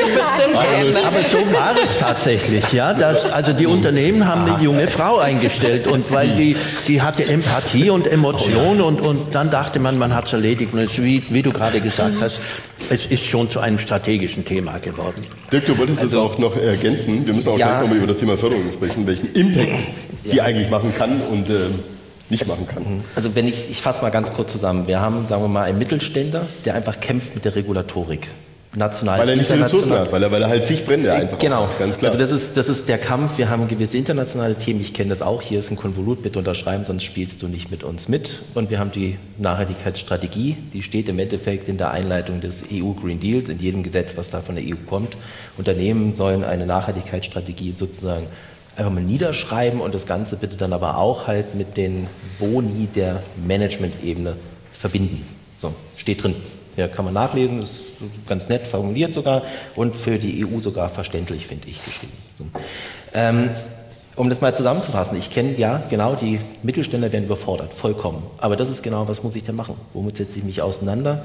aber so war es tatsächlich, ja. Dass, also die Unternehmen haben eine junge Frau eingestellt, und weil die, die hatte Empathie und Emotion, und, und dann dachte man, man hat es erledigt. Und es, wie, wie du gerade gesagt hast, es ist schon zu einem strategischen Thema geworden. Dirk, du wolltest also, es auch noch ergänzen. Wir müssen auch ja, gleich nochmal über das Thema Förderung sprechen, welchen Impact die ja. eigentlich machen kann und äh, nicht machen kann. Also wenn ich, ich fasse mal ganz kurz zusammen. Wir haben, sagen wir mal, einen Mittelständler, der einfach kämpft mit der Regulatorik. National, weil er nicht die Ressourcen hat, weil er, weil er halt zig Brände einfach genau. hat. Ganz klar. Also das ist, das ist der Kampf. Wir haben gewisse internationale Themen. Ich kenne das auch. Hier ist ein Konvolut, bitte unterschreiben, sonst spielst du nicht mit uns mit. Und wir haben die Nachhaltigkeitsstrategie. Die steht im Endeffekt in der Einleitung des E U Green Deals, in jedem Gesetz, was da von der E U kommt. Unternehmen sollen eine Nachhaltigkeitsstrategie sozusagen einfach mal niederschreiben und das Ganze bitte dann aber auch halt mit den Boni der Management-Ebene verbinden. So, steht drin. Ja, kann man nachlesen, ist ganz nett formuliert sogar und für die E U sogar verständlich, finde ich, geschrieben. So. Ähm, Um das mal zusammenzufassen, ich kenne ja genau, die Mittelständler werden überfordert, vollkommen. Aber das ist genau, was muss ich denn machen? Womit setze ich mich auseinander?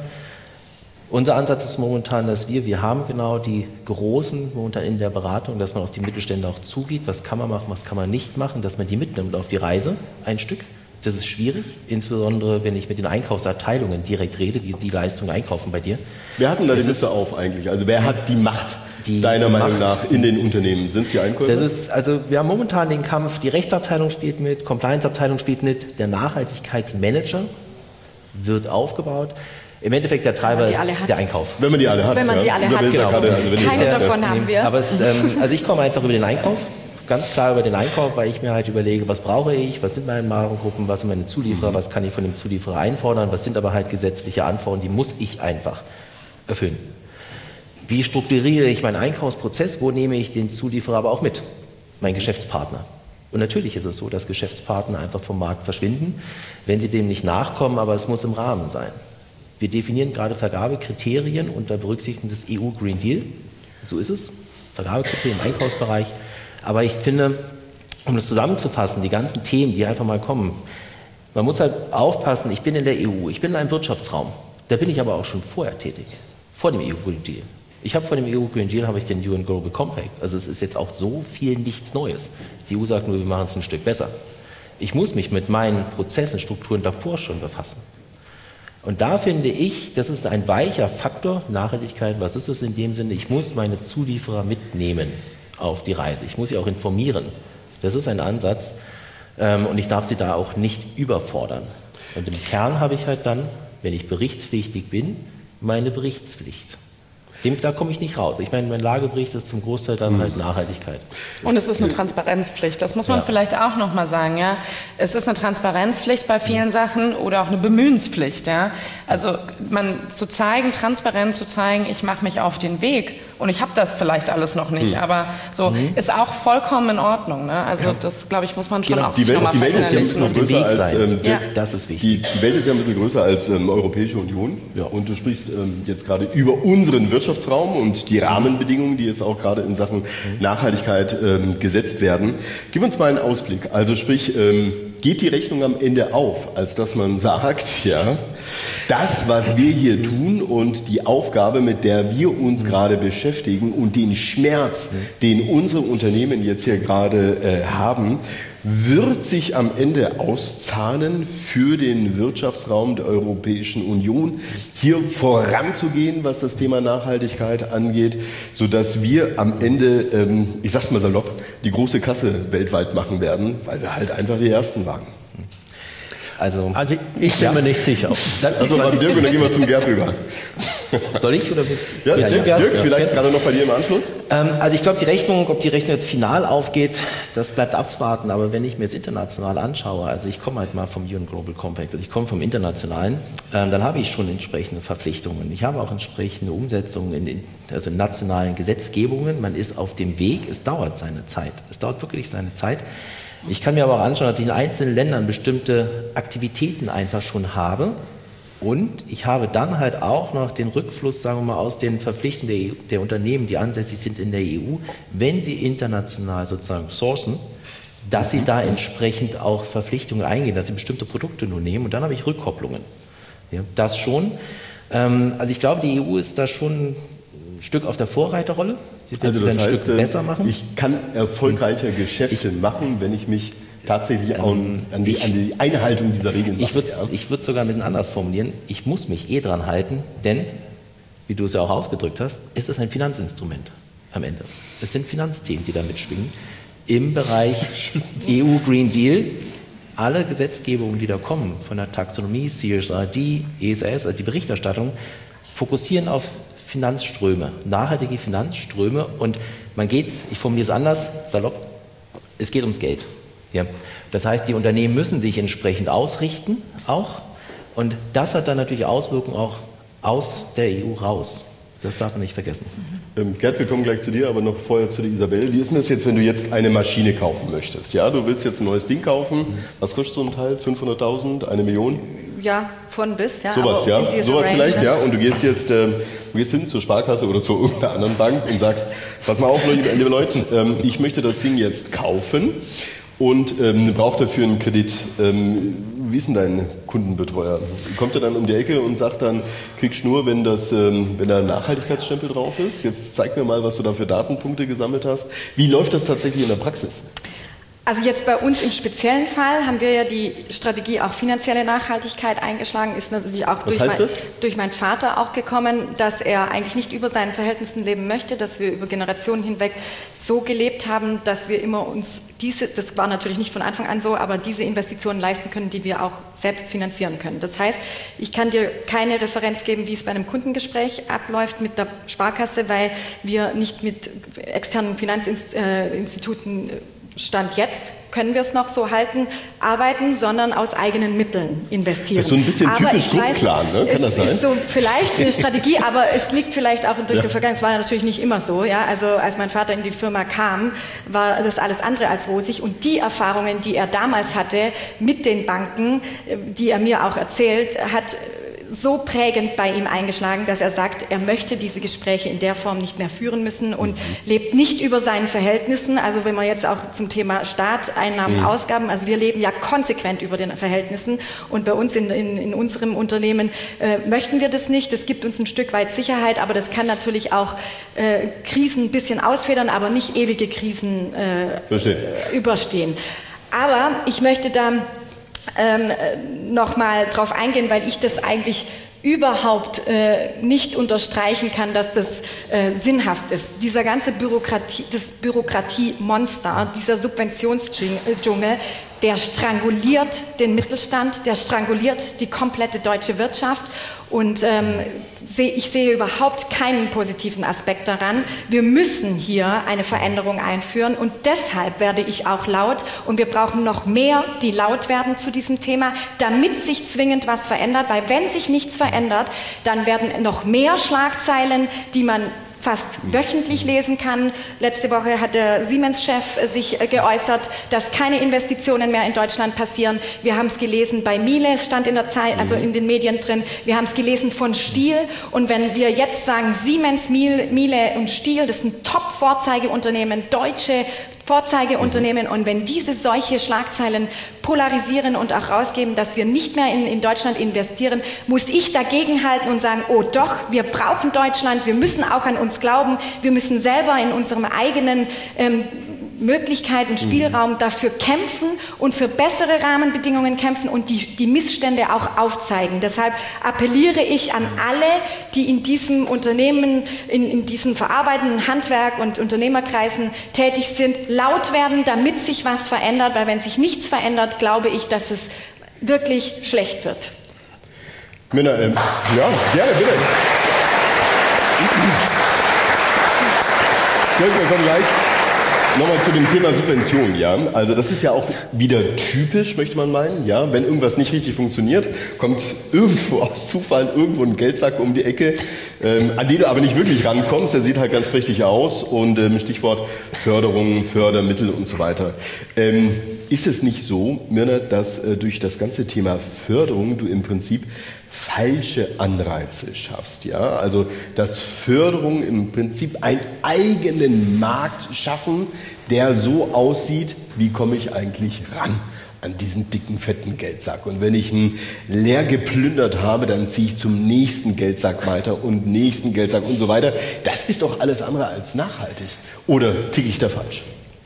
Unser Ansatz ist momentan, dass wir, wir haben genau die Großen momentan in der Beratung, dass man auf die Mittelständler auch zugeht, was kann man machen, was kann man nicht machen, dass man die mitnimmt auf die Reise, ein Stück. Das ist schwierig, insbesondere wenn ich mit den Einkaufsabteilungen direkt rede, die die Leistung einkaufen bei dir. Wer hat denn da die Liste auf eigentlich? Also wer hat die Macht? Die deiner Meinung nach in den Unternehmen? Sind es die Einkäufer? Das ist, also wir haben momentan den Kampf, die Rechtsabteilung spielt mit, Compliance-Abteilung spielt mit, der Nachhaltigkeitsmanager wird aufgebaut. Im Endeffekt der Treiber ist der Einkauf. Wenn man die alle hat. Wenn man die alle ja. hat. Genau. Gerade, also wenn Keine davon ja. haben wir. Aber es, ähm, also ich komme einfach über den Einkauf. Ganz klar über den Einkauf, weil ich mir halt überlege, was brauche ich, was sind meine Warengruppen, was sind meine Zulieferer, mhm. was kann ich von dem Zulieferer einfordern, was sind aber halt gesetzliche Anforderungen, die muss ich einfach erfüllen. Wie strukturiere ich meinen Einkaufsprozess? Wo nehme ich den Zulieferer aber auch mit? Mein Geschäftspartner. Und natürlich ist es so, dass Geschäftspartner einfach vom Markt verschwinden, wenn sie dem nicht nachkommen, aber es muss im Rahmen sein. Wir definieren gerade Vergabekriterien unter Berücksichtigung des E U Green Deal. So ist es. Vergabekriterien im Einkaufsbereich. Aber ich finde, um das zusammenzufassen, die ganzen Themen, die einfach mal kommen, man muss halt aufpassen, ich bin in der E U, ich bin in einem Wirtschaftsraum. Da bin ich aber auch schon vorher tätig, vor dem E U Green Deal. Ich habe vor dem E U Green Deal habe ich den U N Global Compact. Also es ist jetzt auch so viel nichts Neues. Die E U sagt nur, wir machen es ein Stück besser. Ich muss mich mit meinen Prozessen, Strukturen davor schon befassen. Und da finde ich, das ist ein weicher Faktor, Nachhaltigkeit, was ist es in dem Sinne? Ich muss meine Zulieferer mitnehmen auf die Reise. Ich muss sie auch informieren. Das ist ein Ansatz. Und ich darf sie da auch nicht überfordern. Und im Kern habe ich halt dann, wenn ich berichtspflichtig bin, meine Berichtspflicht. Dem, da komme ich nicht raus. Ich meine, mein Lagebericht ist zum Großteil dann halt Nachhaltigkeit. Und es ist eine Transparenzpflicht. Das muss man ja. vielleicht auch noch mal sagen. Ja? Es ist eine Transparenzpflicht bei vielen Sachen oder auch eine Bemühenspflicht. Ja? Also man zu zeigen, transparent zu zeigen, ich mache mich auf den Weg und ich habe das vielleicht alles noch nicht, mhm. aber so mhm. ist auch vollkommen in Ordnung. Ne? Also ja. das, glaube ich, muss man schon genau. auch die Welt, die Welt ist ja ein bisschen größer als ähm, ja. das ist wichtig. Die, die Welt ist ja ein bisschen größer als ähm, Europäische Union. Ja. Und du sprichst ähm, jetzt gerade über unseren Wirtschaftsraum und die Rahmenbedingungen, die jetzt auch gerade in Sachen Nachhaltigkeit ähm, gesetzt werden. Gib uns mal einen Ausblick. Also sprich, ähm, geht die Rechnung am Ende auf, als dass man sagt, ja, das, was wir hier tun und die Aufgabe, mit der wir uns gerade beschäftigen und den Schmerz, den unsere Unternehmen jetzt hier gerade äh, haben, wird sich am Ende auszahlen für den Wirtschaftsraum der Europäischen Union, hier voranzugehen, was das Thema Nachhaltigkeit angeht, sodass wir am Ende, ähm, ich sag's mal salopp, die große Kasse weltweit machen werden, weil wir halt einfach die Ersten waren. Also, also ich bin ja. mir nicht sicher. Dann, also dann Dirk, und dann gehen wir zum Gerd rüber. Soll ich? Oder? Ja, ja, Dirk, Dirk, vielleicht ja. gerade noch bei dir im Anschluss. Ähm, also ich glaube, die Rechnung, ob die Rechnung jetzt final aufgeht, das bleibt abzuwarten. Aber wenn ich mir jetzt international anschaue, also ich komme halt mal vom U N Global Compact, also ich komme vom Internationalen, ähm, dann habe ich schon entsprechende Verpflichtungen. Ich habe auch entsprechende Umsetzungen in, in also in nationalen Gesetzgebungen. Man ist auf dem Weg, es dauert seine Zeit. Es dauert wirklich seine Zeit. Ich kann mir aber auch anschauen, dass ich in einzelnen Ländern bestimmte Aktivitäten einfach schon habe und ich habe dann halt auch noch den Rückfluss, sagen wir mal, aus den Verpflichtungen der, E U, der Unternehmen, die ansässig sind in der E U, wenn sie international sozusagen sourcen, dass sie da entsprechend auch Verpflichtungen eingehen, dass sie bestimmte Produkte nur nehmen und dann habe ich Rückkopplungen. Ja, das schon. Ähm, also ich glaube, die E U ist da schon ein Stück auf der Vorreiterrolle. Sie wird also das ein heißt, Stück besser machen. Ich kann erfolgreicher Geschäfte ich, machen, wenn ich mich tatsächlich ähm, an, die, ich, an die Einhaltung dieser Regeln mache. Ich würde ja. ich würd sogar ein bisschen anders formulieren. Ich muss mich eh dran halten, denn, wie du es ja auch ausgedrückt hast, ist es ein Finanzinstrument am Ende. Es sind Finanzthemen, die da mitschwingen. Im Bereich E U Green Deal, alle Gesetzgebungen, die da kommen, von der Taxonomie, C S R D, E S S, also die Berichterstattung, fokussieren auf Finanzströme, nachhaltige Finanzströme und man geht, ich formuliere es anders, salopp, es geht ums Geld. Ja. Das heißt, die Unternehmen müssen sich entsprechend ausrichten auch und das hat dann natürlich Auswirkungen auch aus der E U raus. Das darf man nicht vergessen. Ähm, Gerd, wir kommen gleich zu dir, aber noch vorher zu der Isabel. Wie ist denn das jetzt, wenn du jetzt eine Maschine kaufen möchtest? Ja, du willst jetzt ein neues Ding kaufen. Was kostet so ein Teil? fünfhunderttausend? Eine Million? ja, von bis. Ja, sowas, ja. Sowas Range, vielleicht, ja. Und du gehst jetzt äh, du gehst hin zur Sparkasse oder zu irgendeiner anderen Bank und sagst, pass mal auf, liebe, liebe Leute, ähm, ich möchte das Ding jetzt kaufen und ähm, brauche dafür einen Kredit. Ähm, wie ist denn dein Kundenbetreuer? Kommt er dann um die Ecke und sagt dann, kriegst nur, wenn, das, ähm, wenn da ein Nachhaltigkeitsstempel drauf ist? Jetzt zeig mir mal, was du da für Datenpunkte gesammelt hast. Wie läuft das tatsächlich in der Praxis? Also jetzt bei uns im speziellen Fall haben wir ja die Strategie auch finanzielle Nachhaltigkeit eingeschlagen, ist natürlich auch durch, mein, durch meinen Vater auch gekommen, dass er eigentlich nicht über seinen Verhältnissen leben möchte, dass wir über Generationen hinweg so gelebt haben, dass wir immer uns diese, das war natürlich nicht von Anfang an so, aber diese Investitionen leisten können, die wir auch selbst finanzieren können. Das heißt, ich kann dir keine Referenz geben, wie es bei einem Kundengespräch abläuft mit der Sparkasse, weil wir nicht mit externen Finanzinstituten Stand jetzt können wir es noch so halten, arbeiten, sondern aus eigenen Mitteln investieren. Das ist so ein bisschen aber typisch Subplan, ne? Kann das sein? Ist so vielleicht eine Strategie, aber es liegt vielleicht auch durch ja. die Vergangenheit. Es war natürlich nicht immer so. Ja? Also als mein Vater in die Firma kam, war das alles andere als rosig. Und die Erfahrungen, die er damals hatte mit den Banken, die er mir auch erzählt hat, so prägend bei ihm eingeschlagen, dass er sagt, er möchte diese Gespräche in der Form nicht mehr führen müssen und mhm. lebt nicht über seinen Verhältnissen. Also wenn wir jetzt auch zum Thema Staat, Einnahmen, mhm. Ausgaben, also wir leben ja konsequent über den Verhältnissen und bei uns in, in, in unserem Unternehmen äh, möchten wir das nicht. Das gibt uns ein Stück weit Sicherheit, aber das kann natürlich auch äh, Krisen ein bisschen ausfedern, aber nicht ewige Krisen äh, überstehen. Aber ich möchte da Ähm, noch mal drauf eingehen, weil ich das eigentlich überhaupt äh, nicht unterstreichen kann, dass das äh, sinnhaft ist. Dieser ganze Bürokratie, das Bürokratiemonster, dieser Subventionsdschungel, der stranguliert den Mittelstand, der stranguliert die komplette deutsche Wirtschaft und ähm, seh, ich sehe überhaupt keinen positiven Aspekt daran. Wir müssen hier eine Veränderung einführen und deshalb werde ich auch laut und wir brauchen noch mehr, die laut werden zu diesem Thema, damit sich zwingend was verändert, weil wenn sich nichts verändert, dann werden noch mehr Schlagzeilen, die man fast wöchentlich lesen kann. Letzte Woche hat der Siemens-Chef sich geäußert, dass keine Investitionen mehr in Deutschland passieren. Wir haben es gelesen bei Miele, es stand in der Zeit, also in den Medien drin. Wir haben es gelesen von Stihl. Und wenn wir jetzt sagen, Siemens, Miele und Stihl, das sind Top-Vorzeigeunternehmen, deutsche Vorzeigeunternehmen und wenn diese solche Schlagzeilen polarisieren und auch rausgeben, dass wir nicht mehr in, in Deutschland investieren, muss ich dagegenhalten und sagen, oh doch, wir brauchen Deutschland, wir müssen auch an uns glauben, wir müssen selber in unserem eigenen ähm, Möglichkeiten, Spielraum dafür kämpfen und für bessere Rahmenbedingungen kämpfen und die, die Missstände auch aufzeigen. Deshalb appelliere ich an alle, die in diesem Unternehmen, in, in diesen verarbeitenden Handwerk- und Unternehmerkreisen tätig sind, laut werden, damit sich was verändert, weil wenn sich nichts verändert, glaube ich, dass es wirklich schlecht wird. Männer, ähm, ja, gerne, bitte. Wir kommen gleich. Nochmal zu dem Thema Subvention, ja. Also das ist ja auch wieder typisch, möchte man meinen, ja. Wenn irgendwas nicht richtig funktioniert, kommt irgendwo aus Zufall irgendwo ein Geldsack um die Ecke, ähm, an den du aber nicht wirklich rankommst. Der sieht halt ganz prächtig aus und ähm, Stichwort Förderung, Fördermittel und so weiter. Ähm, ist es nicht so, Mirna, dass äh, durch das ganze Thema Förderung du im Prinzip falsche Anreize schaffst, ja? Also, dass Förderung im Prinzip einen eigenen Markt schaffen, der so aussieht, wie komme ich eigentlich ran an diesen dicken, fetten Geldsack. Und wenn ich ihn leer geplündert habe, dann ziehe ich zum nächsten Geldsack weiter und nächsten Geldsack und so weiter. Das ist doch alles andere als nachhaltig. Oder ticke ich da falsch?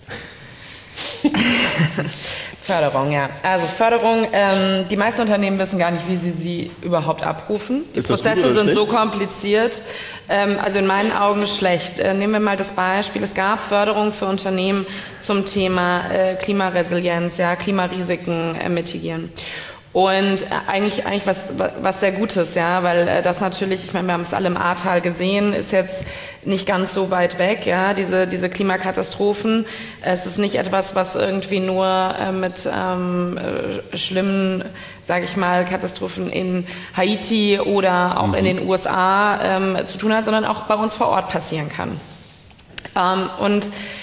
Förderung, ja. Also Förderung, ähm, die meisten Unternehmen wissen gar nicht, wie sie sie überhaupt abrufen. Die Prozesse sind so kompliziert. Ähm, also in meinen Augen schlecht. Äh, nehmen wir mal das Beispiel. Es gab Förderung für Unternehmen zum Thema äh, Klimaresilienz, ja, Klimarisiken äh, mitigieren. Und eigentlich, eigentlich was, was sehr Gutes, ja, weil das natürlich, ich meine, wir haben es alle im Ahrtal gesehen, ist jetzt nicht ganz so weit weg, ja, diese, diese Klimakatastrophen. Es ist nicht etwas, was irgendwie nur äh, mit ähm, äh, schlimmen, sage ich mal, Katastrophen in Haiti oder auch mhm. in den U S A ähm, zu tun hat, sondern auch bei uns vor Ort passieren kann. Ähm, und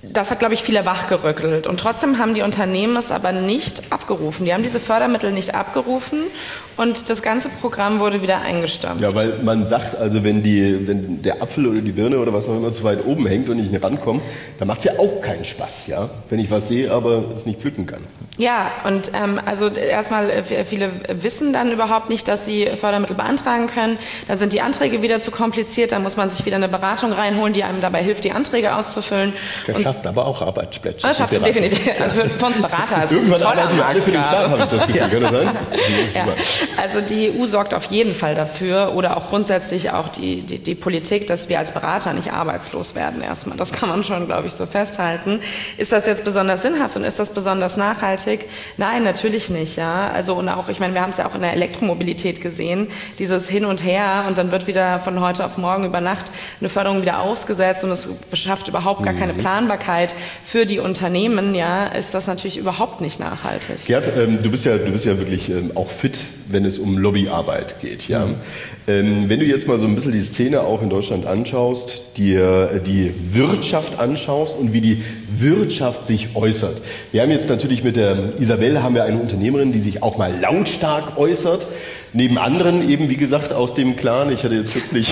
das hat, glaube ich, viele wachgerüttelt. Und trotzdem haben die Unternehmen es aber nicht abgerufen. Die haben diese Fördermittel nicht abgerufen und das ganze Programm wurde wieder eingestampft. Ja, weil man sagt, also wenn, die, wenn der Apfel oder die Birne oder was auch immer zu weit oben hängt und ich nicht rankomme, dann macht es ja auch keinen Spaß, ja? Wenn ich was sehe, aber es nicht pflücken kann. Ja, und ähm, also erstmal, viele wissen dann überhaupt nicht, dass sie Fördermittel beantragen können. Dann sind die Anträge wieder zu kompliziert, dann muss man sich wieder eine Beratung reinholen, die einem dabei hilft, die Anträge auszufüllen. Das schafft aber auch Arbeitsplätze. Das schafft definitiv. Also für, für uns Berater ist Irgendwann es ein toller arbeiten wir alle für den Staat, habe ich das Gefühl. Kann das sein? Ja. Also die E U sorgt auf jeden Fall dafür oder auch grundsätzlich auch die, die, die Politik, dass wir als Berater nicht arbeitslos werden erstmal. Das kann man schon, glaube ich, so festhalten. Ist das jetzt besonders sinnhaft und ist das besonders nachhaltig? Nein, natürlich nicht. Ja. Also und auch, ich meine, wir haben es ja auch in der Elektromobilität gesehen, dieses Hin und Her und dann wird wieder von heute auf morgen über Nacht eine Förderung wieder ausgesetzt und es schafft überhaupt gar keine Planbarkeit für die Unternehmen, ja, ist das natürlich überhaupt nicht nachhaltig. Gerd, ähm, du bist ja, du bist ja wirklich ähm, auch fit, wenn es um Lobbyarbeit geht. Ja? Mhm. Ähm, wenn du jetzt mal so ein bisschen die Szene auch in Deutschland anschaust, dir die Wirtschaft anschaust und wie die Wirtschaft sich äußert. Wir haben jetzt natürlich mit der Isabel haben wir eine Unternehmerin, die sich auch mal lautstark äußert. Neben anderen eben, wie gesagt, aus dem Clan. Ich hatte jetzt kürzlich,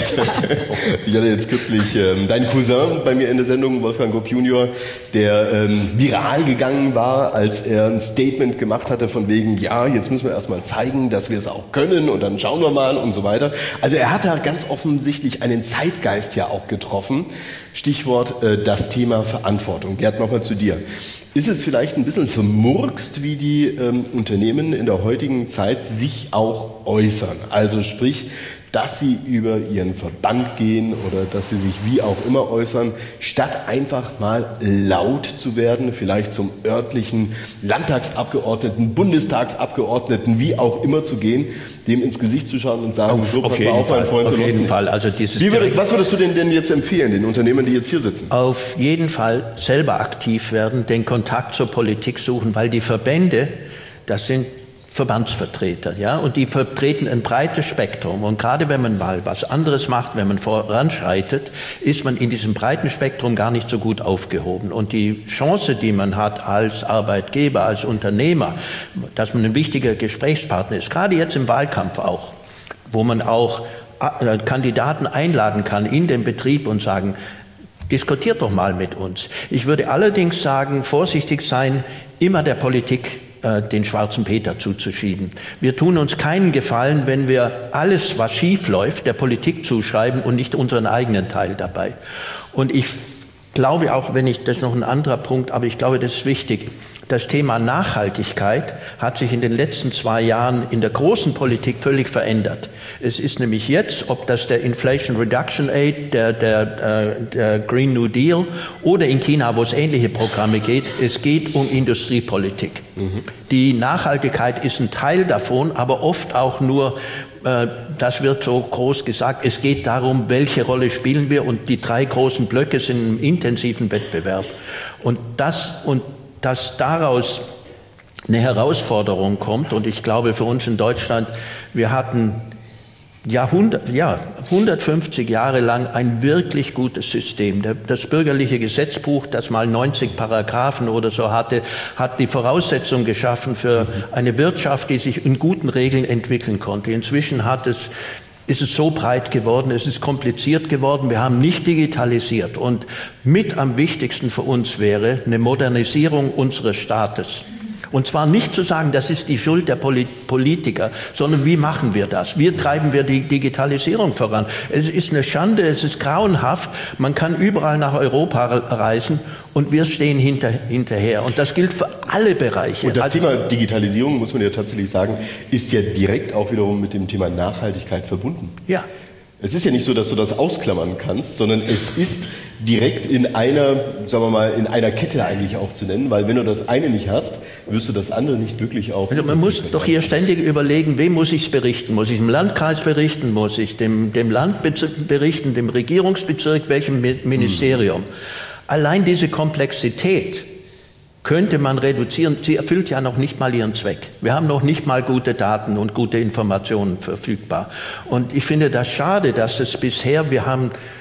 ich hatte jetzt kürzlich ähm, deinen Cousin bei mir in der Sendung, Wolfgang Gopp Junior, der ähm, viral gegangen war, als er ein Statement gemacht hatte von wegen, ja, jetzt müssen wir erstmal zeigen, dass wir es auch können und dann schauen wir mal und so weiter. Also er hat da ganz offensichtlich einen Zeitgeist ja auch getroffen. Stichwort äh, das Thema Verantwortung. Gerd, nochmal zu dir. Ist es vielleicht ein bisschen vermurkst, wie die ähm, Unternehmen in der heutigen Zeit sich auch äußern? Also sprich, dass sie über ihren Verband gehen oder dass sie sich wie auch immer äußern, statt einfach mal laut zu werden, vielleicht zum örtlichen Landtagsabgeordneten, Bundestagsabgeordneten, wie auch immer zu gehen, dem ins Gesicht zu schauen und sagen, auf, so, auf jeden auf, Fall, mein Freund, auf so jeden Fall. Also dieses wie würdest, was würdest du denn, denn jetzt empfehlen, den Unternehmen, die jetzt hier sitzen? Auf jeden Fall selber aktiv werden, den Kontakt zur Politik suchen, weil die Verbände, das sind Verbandsvertreter, ja, und die vertreten ein breites Spektrum. Und gerade wenn man mal was anderes macht, wenn man voranschreitet, ist man in diesem breiten Spektrum gar nicht so gut aufgehoben. Und die Chance, die man hat als Arbeitgeber, als Unternehmer, dass man ein wichtiger Gesprächspartner ist, gerade jetzt im Wahlkampf auch, wo man auch Kandidaten einladen kann in den Betrieb und sagen, diskutiert doch mal mit uns. Ich würde allerdings sagen, vorsichtig sein, immer der Politik den schwarzen Peter zuzuschieben. Wir tun uns keinen Gefallen, wenn wir alles, was schief läuft, der Politik zuschreiben und nicht unseren eigenen Teil dabei. Und ich glaube auch, wenn ich, das ist noch ein anderer Punkt, aber ich glaube, das ist wichtig, das Thema Nachhaltigkeit hat sich in den letzten zwei Jahren in der großen Politik völlig verändert. Es ist nämlich jetzt, ob das der Inflation Reduction Aid, der, der, der Green New Deal oder in China, wo es ähnliche Programme geht, es geht um Industriepolitik. Mhm. Die Nachhaltigkeit ist ein Teil davon, aber oft auch nur, äh, das wird so groß gesagt, es geht darum, welche Rolle spielen wir, und die drei großen Blöcke sind im intensiven Wettbewerb. Und das und dass daraus eine Herausforderung kommt. Und ich glaube, für uns in Deutschland, wir hatten Jahrhundert, ja, hundertfünfzig Jahre lang ein wirklich gutes System. Das bürgerliche Gesetzbuch, das mal neunzig Paragraphen oder so hatte, hat die Voraussetzung geschaffen für eine Wirtschaft, die sich in guten Regeln entwickeln konnte. Inzwischen hat es ist es so breit geworden, es ist kompliziert geworden, wir haben nicht digitalisiert. Und mit am wichtigsten für uns wäre eine Modernisierung unseres Staates. Und zwar nicht zu sagen, das ist die Schuld der Politiker, sondern wie machen wir das? Wie treiben wir die Digitalisierung voran? Es ist eine Schande, es ist grauenhaft. Man kann überall nach Europa reisen und wir stehen hinter, hinterher. Und das gilt für alle Bereiche. Und das also, Thema Digitalisierung, muss man ja tatsächlich sagen, ist ja direkt auch wiederum mit dem Thema Nachhaltigkeit verbunden. Ja. Es ist ja nicht so, dass du das ausklammern kannst, sondern es ist direkt in einer, sagen wir mal, in einer Kette eigentlich auch zu nennen, weil wenn du das eine nicht hast, wirst du das andere nicht wirklich auch. Also man muss können. Doch hier ständig überlegen, wem muss ich es berichten? Muss ich dem Landkreis berichten? Muss ich dem, dem Land berichten? Dem Regierungsbezirk? Welchem Ministerium? Hm. Allein diese Komplexität könnte man reduzieren. Sie erfüllt ja noch nicht mal ihren Zweck. Wir haben noch nicht mal gute Daten und gute Informationen verfügbar. Und ich finde das schade, dass es bisher, wir haben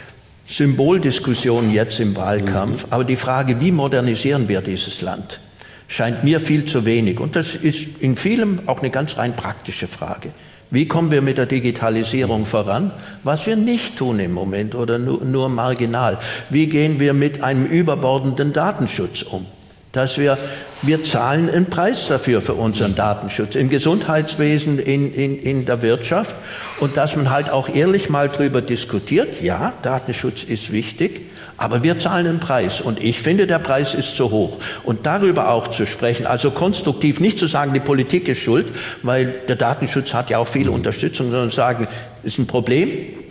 Symboldiskussion jetzt im Wahlkampf, aber die Frage, wie modernisieren wir dieses Land, scheint mir viel zu wenig. Und das ist in vielem auch eine ganz rein praktische Frage. Wie kommen wir mit der Digitalisierung voran, was wir nicht tun im Moment oder nur, nur marginal? Wie gehen wir mit einem überbordenden Datenschutz um? Dass wir, wir zahlen einen Preis dafür, für unseren Datenschutz, im Gesundheitswesen, in, in, in der Wirtschaft. Und dass man halt auch ehrlich mal drüber diskutiert, ja, Datenschutz ist wichtig, aber wir zahlen einen Preis. Und ich finde, der Preis ist zu hoch. Und darüber auch zu sprechen, also konstruktiv nicht zu sagen, die Politik ist schuld, weil der Datenschutz hat ja auch viel Unterstützung, sondern sagen, ist ein Problem.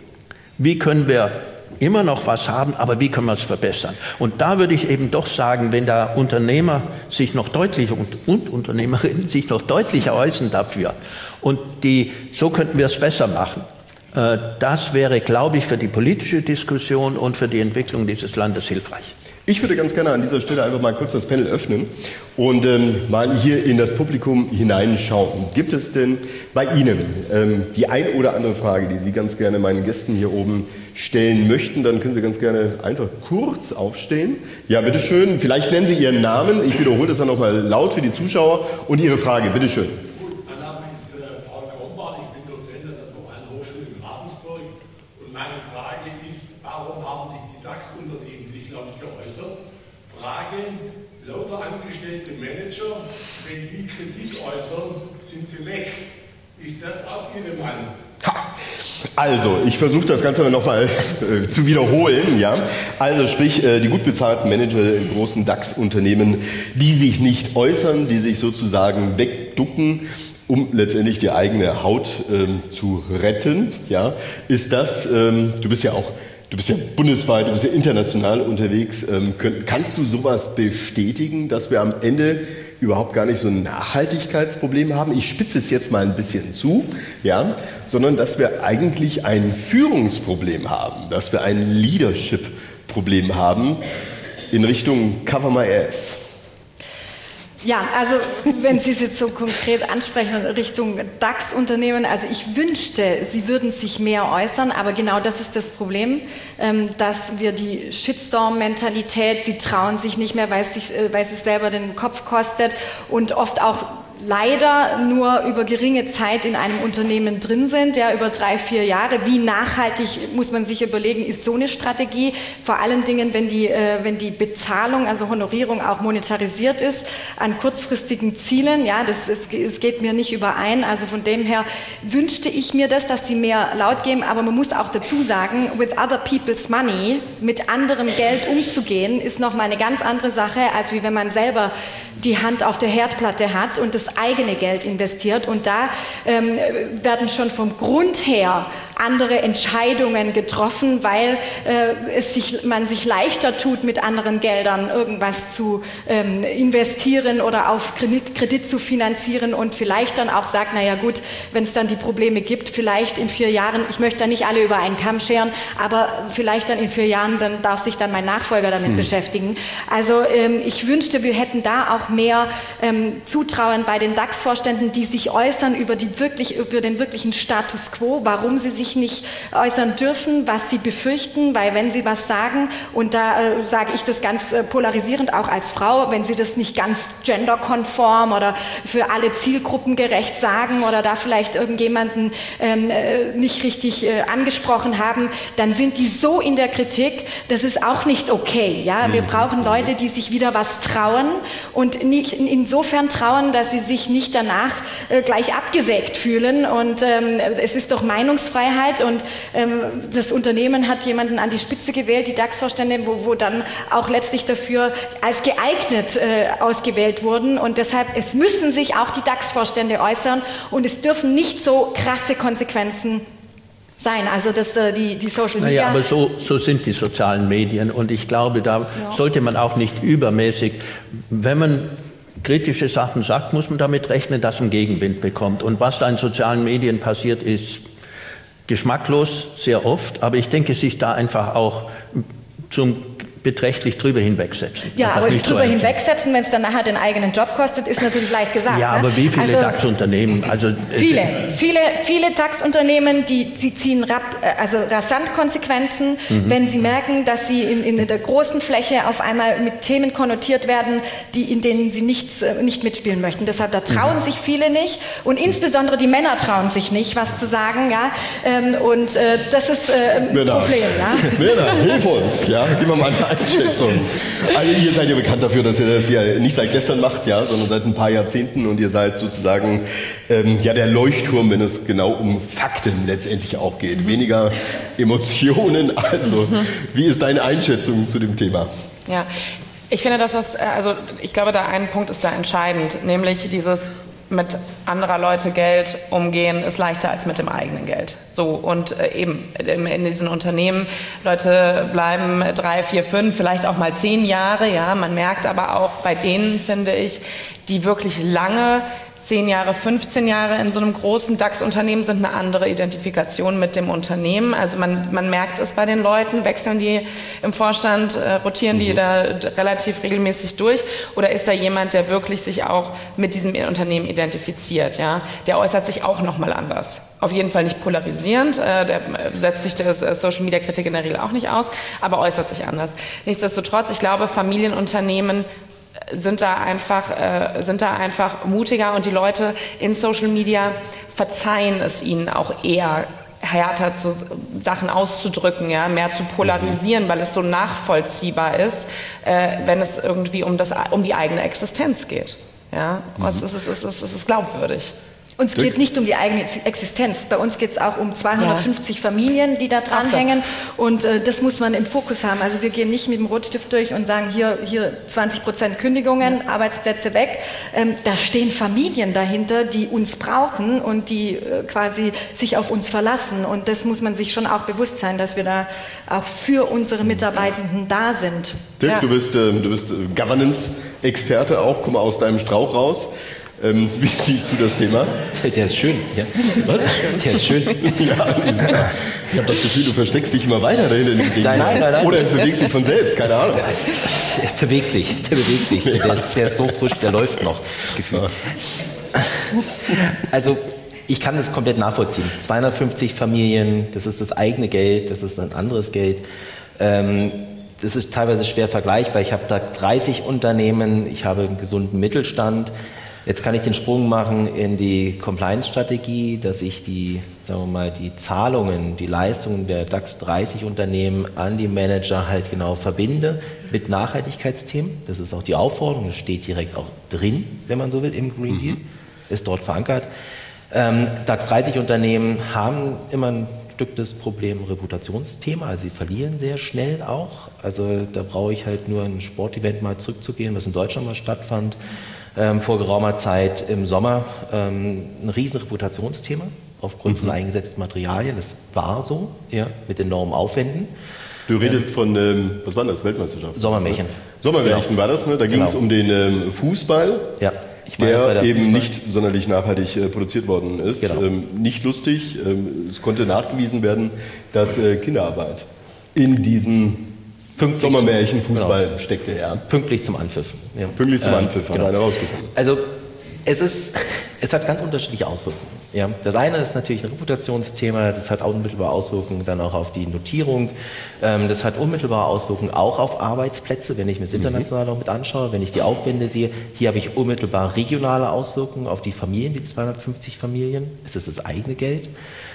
Wie können wir immer noch was haben, aber wie können wir es verbessern? Und da würde ich eben doch sagen, wenn da Unternehmer sich noch deutlich und, und Unternehmerinnen sich noch deutlicher äußern dafür und die, so könnten wir es besser machen. Äh, das wäre, glaube ich, für die politische Diskussion und für die Entwicklung dieses Landes hilfreich. Ich würde ganz gerne an dieser Stelle einfach mal kurz das Panel öffnen und ähm, mal hier in das Publikum hineinschauen. Gibt es denn bei Ihnen ähm, die ein oder andere Frage, die Sie ganz gerne meinen Gästen hier oben stellen möchten? Dann können Sie ganz gerne einfach kurz aufstehen. Ja, bitteschön. Vielleicht nennen Sie Ihren Namen. Ich wiederhole das dann nochmal laut für die Zuschauer. Und Ihre Frage, bitteschön. Gut, mein Name ist äh, Paul Krombach. Ich bin Dozent an der Dualen Hochschule in Ravensburg. Und meine Frage ist, warum haben sich die DAX-Unternehmen nicht laut geäußert? Frage, lauter angestellte Manager, wenn die Kritik äußern, sind sie weg. Ist das auch Ihre Meinung? Ha. Also, ich versuche das Ganze nochmal äh, zu wiederholen. Ja? Also sprich, äh, die gut bezahlten Manager in großen DAX-Unternehmen, die sich nicht äußern, die sich sozusagen wegducken, um letztendlich die eigene Haut ähm, zu retten. Ja? Ist das, ähm, du bist ja auch, du bist ja bundesweit, du bist ja international unterwegs. Ähm, könnt, kannst du sowas bestätigen, dass wir am Ende überhaupt gar nicht so ein Nachhaltigkeitsproblem haben? Ich spitze es jetzt mal ein bisschen zu, ja, sondern dass wir eigentlich ein Führungsproblem haben, dass wir ein Leadership-Problem haben in Richtung Cover My Ass. Ja, also wenn Sie es jetzt so konkret ansprechen Richtung DAX-Unternehmen, also ich wünschte, Sie würden sich mehr äußern, aber genau das ist das Problem, dass wir die Shitstorm-Mentalität, Sie trauen sich nicht mehr, weil es, sich, weil es es selber den Kopf kostet und oft auch leider nur über geringe Zeit in einem Unternehmen drin sind, ja, über drei, vier Jahre. Wie nachhaltig, muss man sich überlegen, ist so eine Strategie? Vor allen Dingen, wenn die, äh, wenn die Bezahlung, also Honorierung auch monetarisiert ist, an kurzfristigen Zielen, ja, das, das, das geht mir nicht überein. Also von dem her wünschte ich mir das, dass sie mehr laut geben, aber man muss auch dazu sagen, with other people's money, mit anderem Geld umzugehen, ist nochmal eine ganz andere Sache, als wie wenn man selber die Hand auf der Herdplatte hat und das eigene Geld investiert. Und da ähm, werden schon vom Grund her andere Entscheidungen getroffen, weil äh, es sich, man sich leichter tut, mit anderen Geldern irgendwas zu ähm, investieren oder auf Kredit, Kredit zu finanzieren und vielleicht dann auch sagt, naja gut, wenn es dann die Probleme gibt, vielleicht in vier Jahren, ich möchte da nicht alle über einen Kamm scheren, aber vielleicht dann in vier Jahren, dann darf sich dann mein Nachfolger damit hm. beschäftigen. Also ähm, ich wünschte, wir hätten da auch mehr ähm, Zutrauen bei den DAX-Vorständen, die sich äußern über, die wirklich, über den wirklichen Status quo, warum sie sich nicht äußern dürfen, was sie befürchten, weil wenn sie was sagen, und da äh, sage ich das ganz äh, polarisierend auch als Frau, wenn sie das nicht ganz genderkonform oder für alle Zielgruppen gerecht sagen oder da vielleicht irgendjemanden ähm, äh, nicht richtig äh, angesprochen haben, dann sind die so in der Kritik, das ist auch nicht okay. Ja? Wir brauchen Leute, die sich wieder was trauen und nicht insofern trauen, dass sie sich nicht danach äh, gleich abgesägt fühlen. Und ähm, es ist doch Meinungsfreiheit und ähm, das Unternehmen hat jemanden an die Spitze gewählt, die DAX-Vorstände, wo, wo dann auch letztlich dafür als geeignet äh, ausgewählt wurden. Und deshalb, es müssen sich auch die DAX-Vorstände äußern und es dürfen nicht so krasse Konsequenzen sein, also dass äh, die, die Social Media... Naja, aber so, so sind die sozialen Medien und ich glaube, da ja. sollte man auch nicht übermäßig, wenn man kritische Sachen sagt, muss man damit rechnen, dass man Gegenwind bekommt. Und was da in sozialen Medien passiert, ist geschmacklos sehr oft, aber ich denke, sich da einfach auch zum beträchtlich drüber hinwegsetzen. Ja, aber nicht drüber so hinwegsetzen, wenn es dann nachher den eigenen Job kostet, ist natürlich leicht gesagt. Ja, ne? aber wie viele also, DAX-Unternehmen? Also, viele, viele, viele DAX-Unternehmen, die, die ziehen rap, also rasant Konsequenzen, mhm. wenn sie merken, dass sie in, in der großen Fläche auf einmal mit Themen konnotiert werden, die, in denen sie nichts, nicht mitspielen möchten. Deshalb, da trauen mhm. sich viele nicht und insbesondere die Männer trauen sich nicht, was zu sagen. Ja? Und äh, das ist äh, ein Männer. Problem. Ja? Männer, hilf uns. Ja? Gib mir mal eine Einschätzung. Also ihr seid ja bekannt dafür, dass ihr das ja nicht seit gestern macht, ja, sondern seit ein paar Jahrzehnten und ihr seid sozusagen ähm, ja, der Leuchtturm, wenn es genau um Fakten letztendlich auch geht. Mhm. Weniger Emotionen. Also, mhm. wie ist deine Einschätzung zu dem Thema? Ja, ich finde das, was, also ich glaube, da ein Punkt ist da entscheidend, nämlich dieses mit anderer Leute Geld umgehen ist leichter als mit dem eigenen Geld. So, und äh, eben in diesen Unternehmen, Leute bleiben drei, vier, fünf, vielleicht auch mal zehn Jahre, ja, man merkt aber auch bei denen, finde ich, die wirklich lange zehn Jahre, fünfzehn Jahre in so einem großen DAX-Unternehmen sind eine andere Identifikation mit dem Unternehmen. Also man, man merkt es bei den Leuten, wechseln die im Vorstand, äh, rotieren die mhm. da relativ regelmäßig durch oder ist da jemand, der wirklich sich auch mit diesem Unternehmen identifiziert? Ja? Der äußert sich auch nochmal anders. Auf jeden Fall nicht polarisierend, äh, der setzt sich der Social-Media-Kritik in der Regel auch nicht aus, aber äußert sich anders. Nichtsdestotrotz, ich glaube, Familienunternehmen sind da einfach, äh, sind da einfach mutiger und die Leute in Social Media verzeihen es ihnen auch eher, härter zu, Sachen auszudrücken, ja, mehr zu polarisieren, weil es so nachvollziehbar ist, äh, wenn es irgendwie um, das, um die eigene Existenz geht. Ja? Mhm. Es, ist, es, ist, es, ist, es ist glaubwürdig. Uns geht nicht um die eigene Existenz. Bei uns geht es auch um zweihundertfünfzig ja. Familien, die da dranhängen. Und äh, das muss man im Fokus haben. Also wir gehen nicht mit dem Rotstift durch und sagen, hier, hier zwanzig Prozent Kündigungen, ja. Arbeitsplätze weg. Ähm, da stehen Familien dahinter, die uns brauchen und die äh, quasi sich auf uns verlassen. Und das muss man sich schon auch bewusst sein, dass wir da auch für unsere Mitarbeitenden da sind. Dirk, ja. du bist, äh, du bist Governance-Experte auch. Komm mal aus deinem Strauch raus. Ähm, wie siehst du das Thema? Der ist schön. Ja. Was? Der ist schön. Ja, ich habe das Gefühl, du versteckst dich immer weiter dahinter. Nein, nein, nein, nein. Oder es bewegt sich von selbst, keine Ahnung. Er bewegt sich, der bewegt sich. Der, der, ist, der ist so frisch, der läuft noch. Gefühlt. Also ich kann das komplett nachvollziehen. zweihundertfünfzig Familien, das ist das eigene Geld, das ist ein anderes Geld. Ähm, das ist teilweise schwer vergleichbar. Ich habe da dreißig Unternehmen, ich habe einen gesunden Mittelstand. Jetzt kann ich den Sprung machen in die Compliance-Strategie, dass ich die, sagen wir mal, die Zahlungen, die Leistungen der DAX dreißig Unternehmen an die Manager halt genau verbinde mit Nachhaltigkeitsthemen. Das ist auch die Aufforderung, das steht direkt auch drin, wenn man so will, im Green Deal, ist dort verankert. Ähm, DAX dreißig Unternehmen haben immer ein Stück das Problem Reputationsthema, also sie verlieren sehr schnell auch. Also da brauche ich halt nur ein Sportevent mal zurückzugehen, was in Deutschland mal stattfand. Ähm, vor geraumer Zeit im Sommer ähm, ein riesen Reputationsthema aufgrund mhm. von eingesetzten Materialien. Das war so, ja, mit enormen Aufwänden. Du redest ähm, von, ähm, was war das, Weltmeisterschaft? Sommermärchen. Sommermärchen genau. war das, ne? Da ging es genau. um den ähm, Fußball, ja. ich meine, der, der eben Fußball. nicht sonderlich nachhaltig äh, produziert worden ist. Genau. Ähm, nicht lustig, ähm, es konnte nachgewiesen werden, dass äh, Kinderarbeit in diesen Sommermärchen-Fußball genau. steckte, ja. Pünktlich zum Anpfiff. Ja. Pünktlich zum Anpfiff, ähm, hat genau. einer rausgefunden. Also es ist, es hat ganz unterschiedliche Auswirkungen. Ja. Das eine ist natürlich ein Reputationsthema, das hat unmittelbare Auswirkungen dann auch auf die Notierung. Ähm, das hat unmittelbare Auswirkungen auch auf Arbeitsplätze, wenn ich mir das international auch mit anschaue, wenn ich die Aufwände sehe. Hier habe ich unmittelbar regionale Auswirkungen auf die Familien, die zweihundertfünfzig Familien. Es ist das eigene Geld.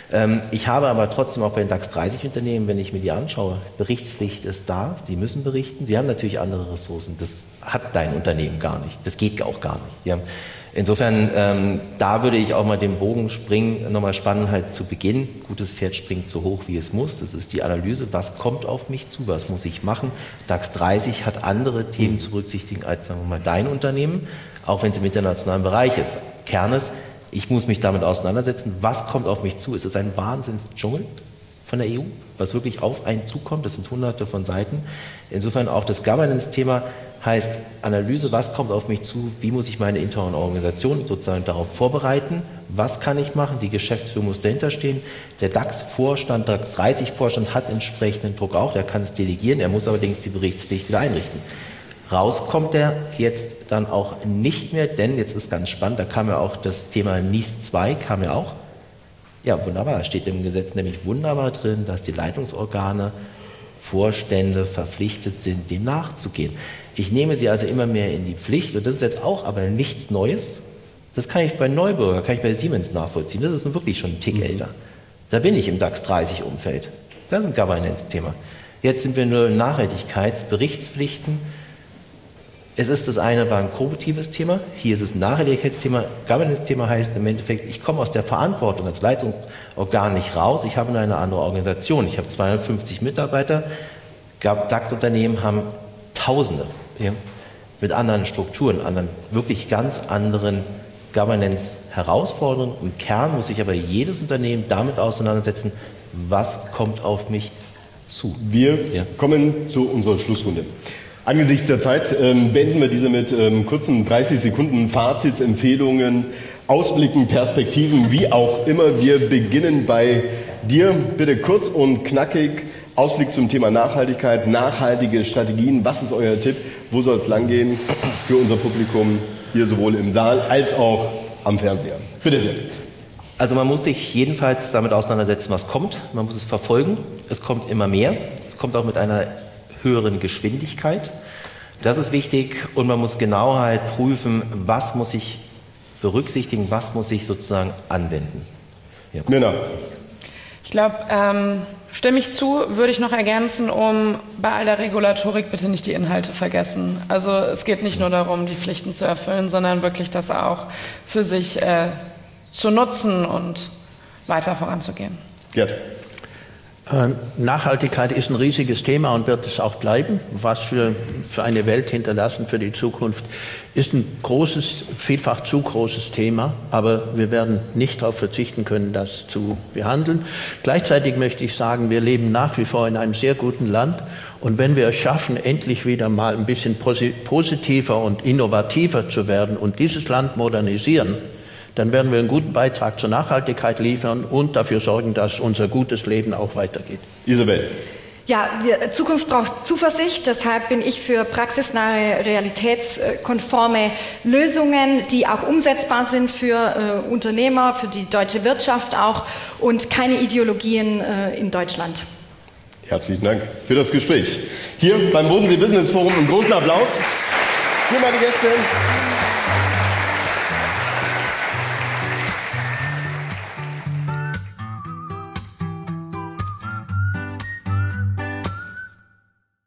Ich habe aber trotzdem auch bei den DAX dreißig Unternehmen, wenn ich mir die anschaue, Berichtspflicht ist da, sie müssen berichten, sie haben natürlich andere Ressourcen, das hat dein Unternehmen gar nicht, das geht auch gar nicht. Ja. Insofern, ähm, da würde ich auch mal den Bogen springen, nochmal spannen halt zu Beginn, gutes Pferd springt so hoch wie es muss, das ist die Analyse, was kommt auf mich zu, was muss ich machen. DAX dreißig hat andere Themen zu berücksichtigen als, sagen wir mal, dein Unternehmen, auch wenn es im internationalen Bereich ist. Kern ist, ich muss mich damit auseinandersetzen, was kommt auf mich zu. Es ist ein Wahnsinnsdschungel von der E U, was wirklich auf einen zukommt. Das sind hunderte von Seiten. Insofern auch das Governance-Thema, Heißt Analyse, was kommt auf mich zu, wie muss ich meine interne Organisation sozusagen darauf vorbereiten, was kann ich machen, die Geschäftsführung muss dahinter stehen, der DAX-Vorstand, DAX dreißig-Vorstand hat entsprechenden Druck auch, der kann es delegieren, er muss allerdings die Berichtspflicht wieder einrichten. Rauskommt er jetzt dann auch nicht mehr, denn jetzt ist ganz spannend, da kam ja auch das Thema N I S zwei, kam ja auch. Ja, wunderbar, steht im Gesetz nämlich wunderbar drin, dass die Leitungsorgane, Vorstände verpflichtet sind, dem nachzugehen. Ich nehme sie also immer mehr in die Pflicht und das ist jetzt auch aber nichts Neues. Das kann ich bei Neubürger, kann ich bei Siemens nachvollziehen, das ist nun wirklich schon ein Tick älter. Da bin ich im DAX dreißig Umfeld, das ist ein Governance-Thema. Jetzt sind wir nur in Nachhaltigkeitsberichtspflichten. Es ist das eine war ein korruptives Thema, hier ist es ein Nachhaltigkeitsthema. Governance-Thema heißt im Endeffekt, ich komme aus der Verantwortung als Leitungsorgan nicht raus, ich habe nur eine andere Organisation. Ich habe zweihundertfünfzig Mitarbeiter, DAX-Unternehmen haben Tausende ja, mit anderen Strukturen, anderen, wirklich ganz anderen Governance-Herausforderungen. Im Kern muss sich aber jedes Unternehmen damit auseinandersetzen, was kommt auf mich zu. Wir ja. kommen zu unserer Schlussrunde. Angesichts der Zeit ähm, beenden wir diese mit ähm, kurzen dreißig Sekunden Fazits, Empfehlungen, Ausblicken, Perspektiven, wie auch immer. Wir beginnen bei dir. Bitte kurz und knackig. Ausblick zum Thema Nachhaltigkeit, nachhaltige Strategien. Was ist euer Tipp? Wo soll es langgehen für unser Publikum hier sowohl im Saal als auch am Fernseher? Bitte, dir. Also man muss sich jedenfalls damit auseinandersetzen, was kommt. Man muss es verfolgen. Es kommt immer mehr. Es kommt auch mit einer höheren Geschwindigkeit. Das ist wichtig und man muss genau halt prüfen, was muss ich berücksichtigen, was muss ich sozusagen anwenden. Ja. Nina. Ich glaube, ähm, stimme ich zu, würde ich noch ergänzen, um bei all der Regulatorik bitte nicht die Inhalte vergessen. Also es geht nicht nur darum, die Pflichten zu erfüllen, sondern wirklich das auch für sich äh, zu nutzen und weiter voranzugehen. Gerd. Nachhaltigkeit ist ein riesiges Thema und wird es auch bleiben. Was wir für eine Welt hinterlassen für die Zukunft, ist ein großes, vielfach zu großes Thema, aber wir werden nicht darauf verzichten können, das zu behandeln. Gleichzeitig möchte ich sagen, wir leben nach wie vor in einem sehr guten Land und wenn wir es schaffen, endlich wieder mal ein bisschen positiver und innovativer zu werden und dieses Land modernisieren, dann werden wir einen guten Beitrag zur Nachhaltigkeit liefern und dafür sorgen, dass unser gutes Leben auch weitergeht. Isabel. Ja, wir, Zukunft braucht Zuversicht, deshalb bin ich für praxisnahe, realitätskonforme Lösungen, die auch umsetzbar sind für äh, Unternehmer, für die deutsche Wirtschaft auch und keine Ideologien äh, in Deutschland. Herzlichen Dank für das Gespräch. Hier beim Bodensee Business Forum einen großen Applaus für meine Gäste.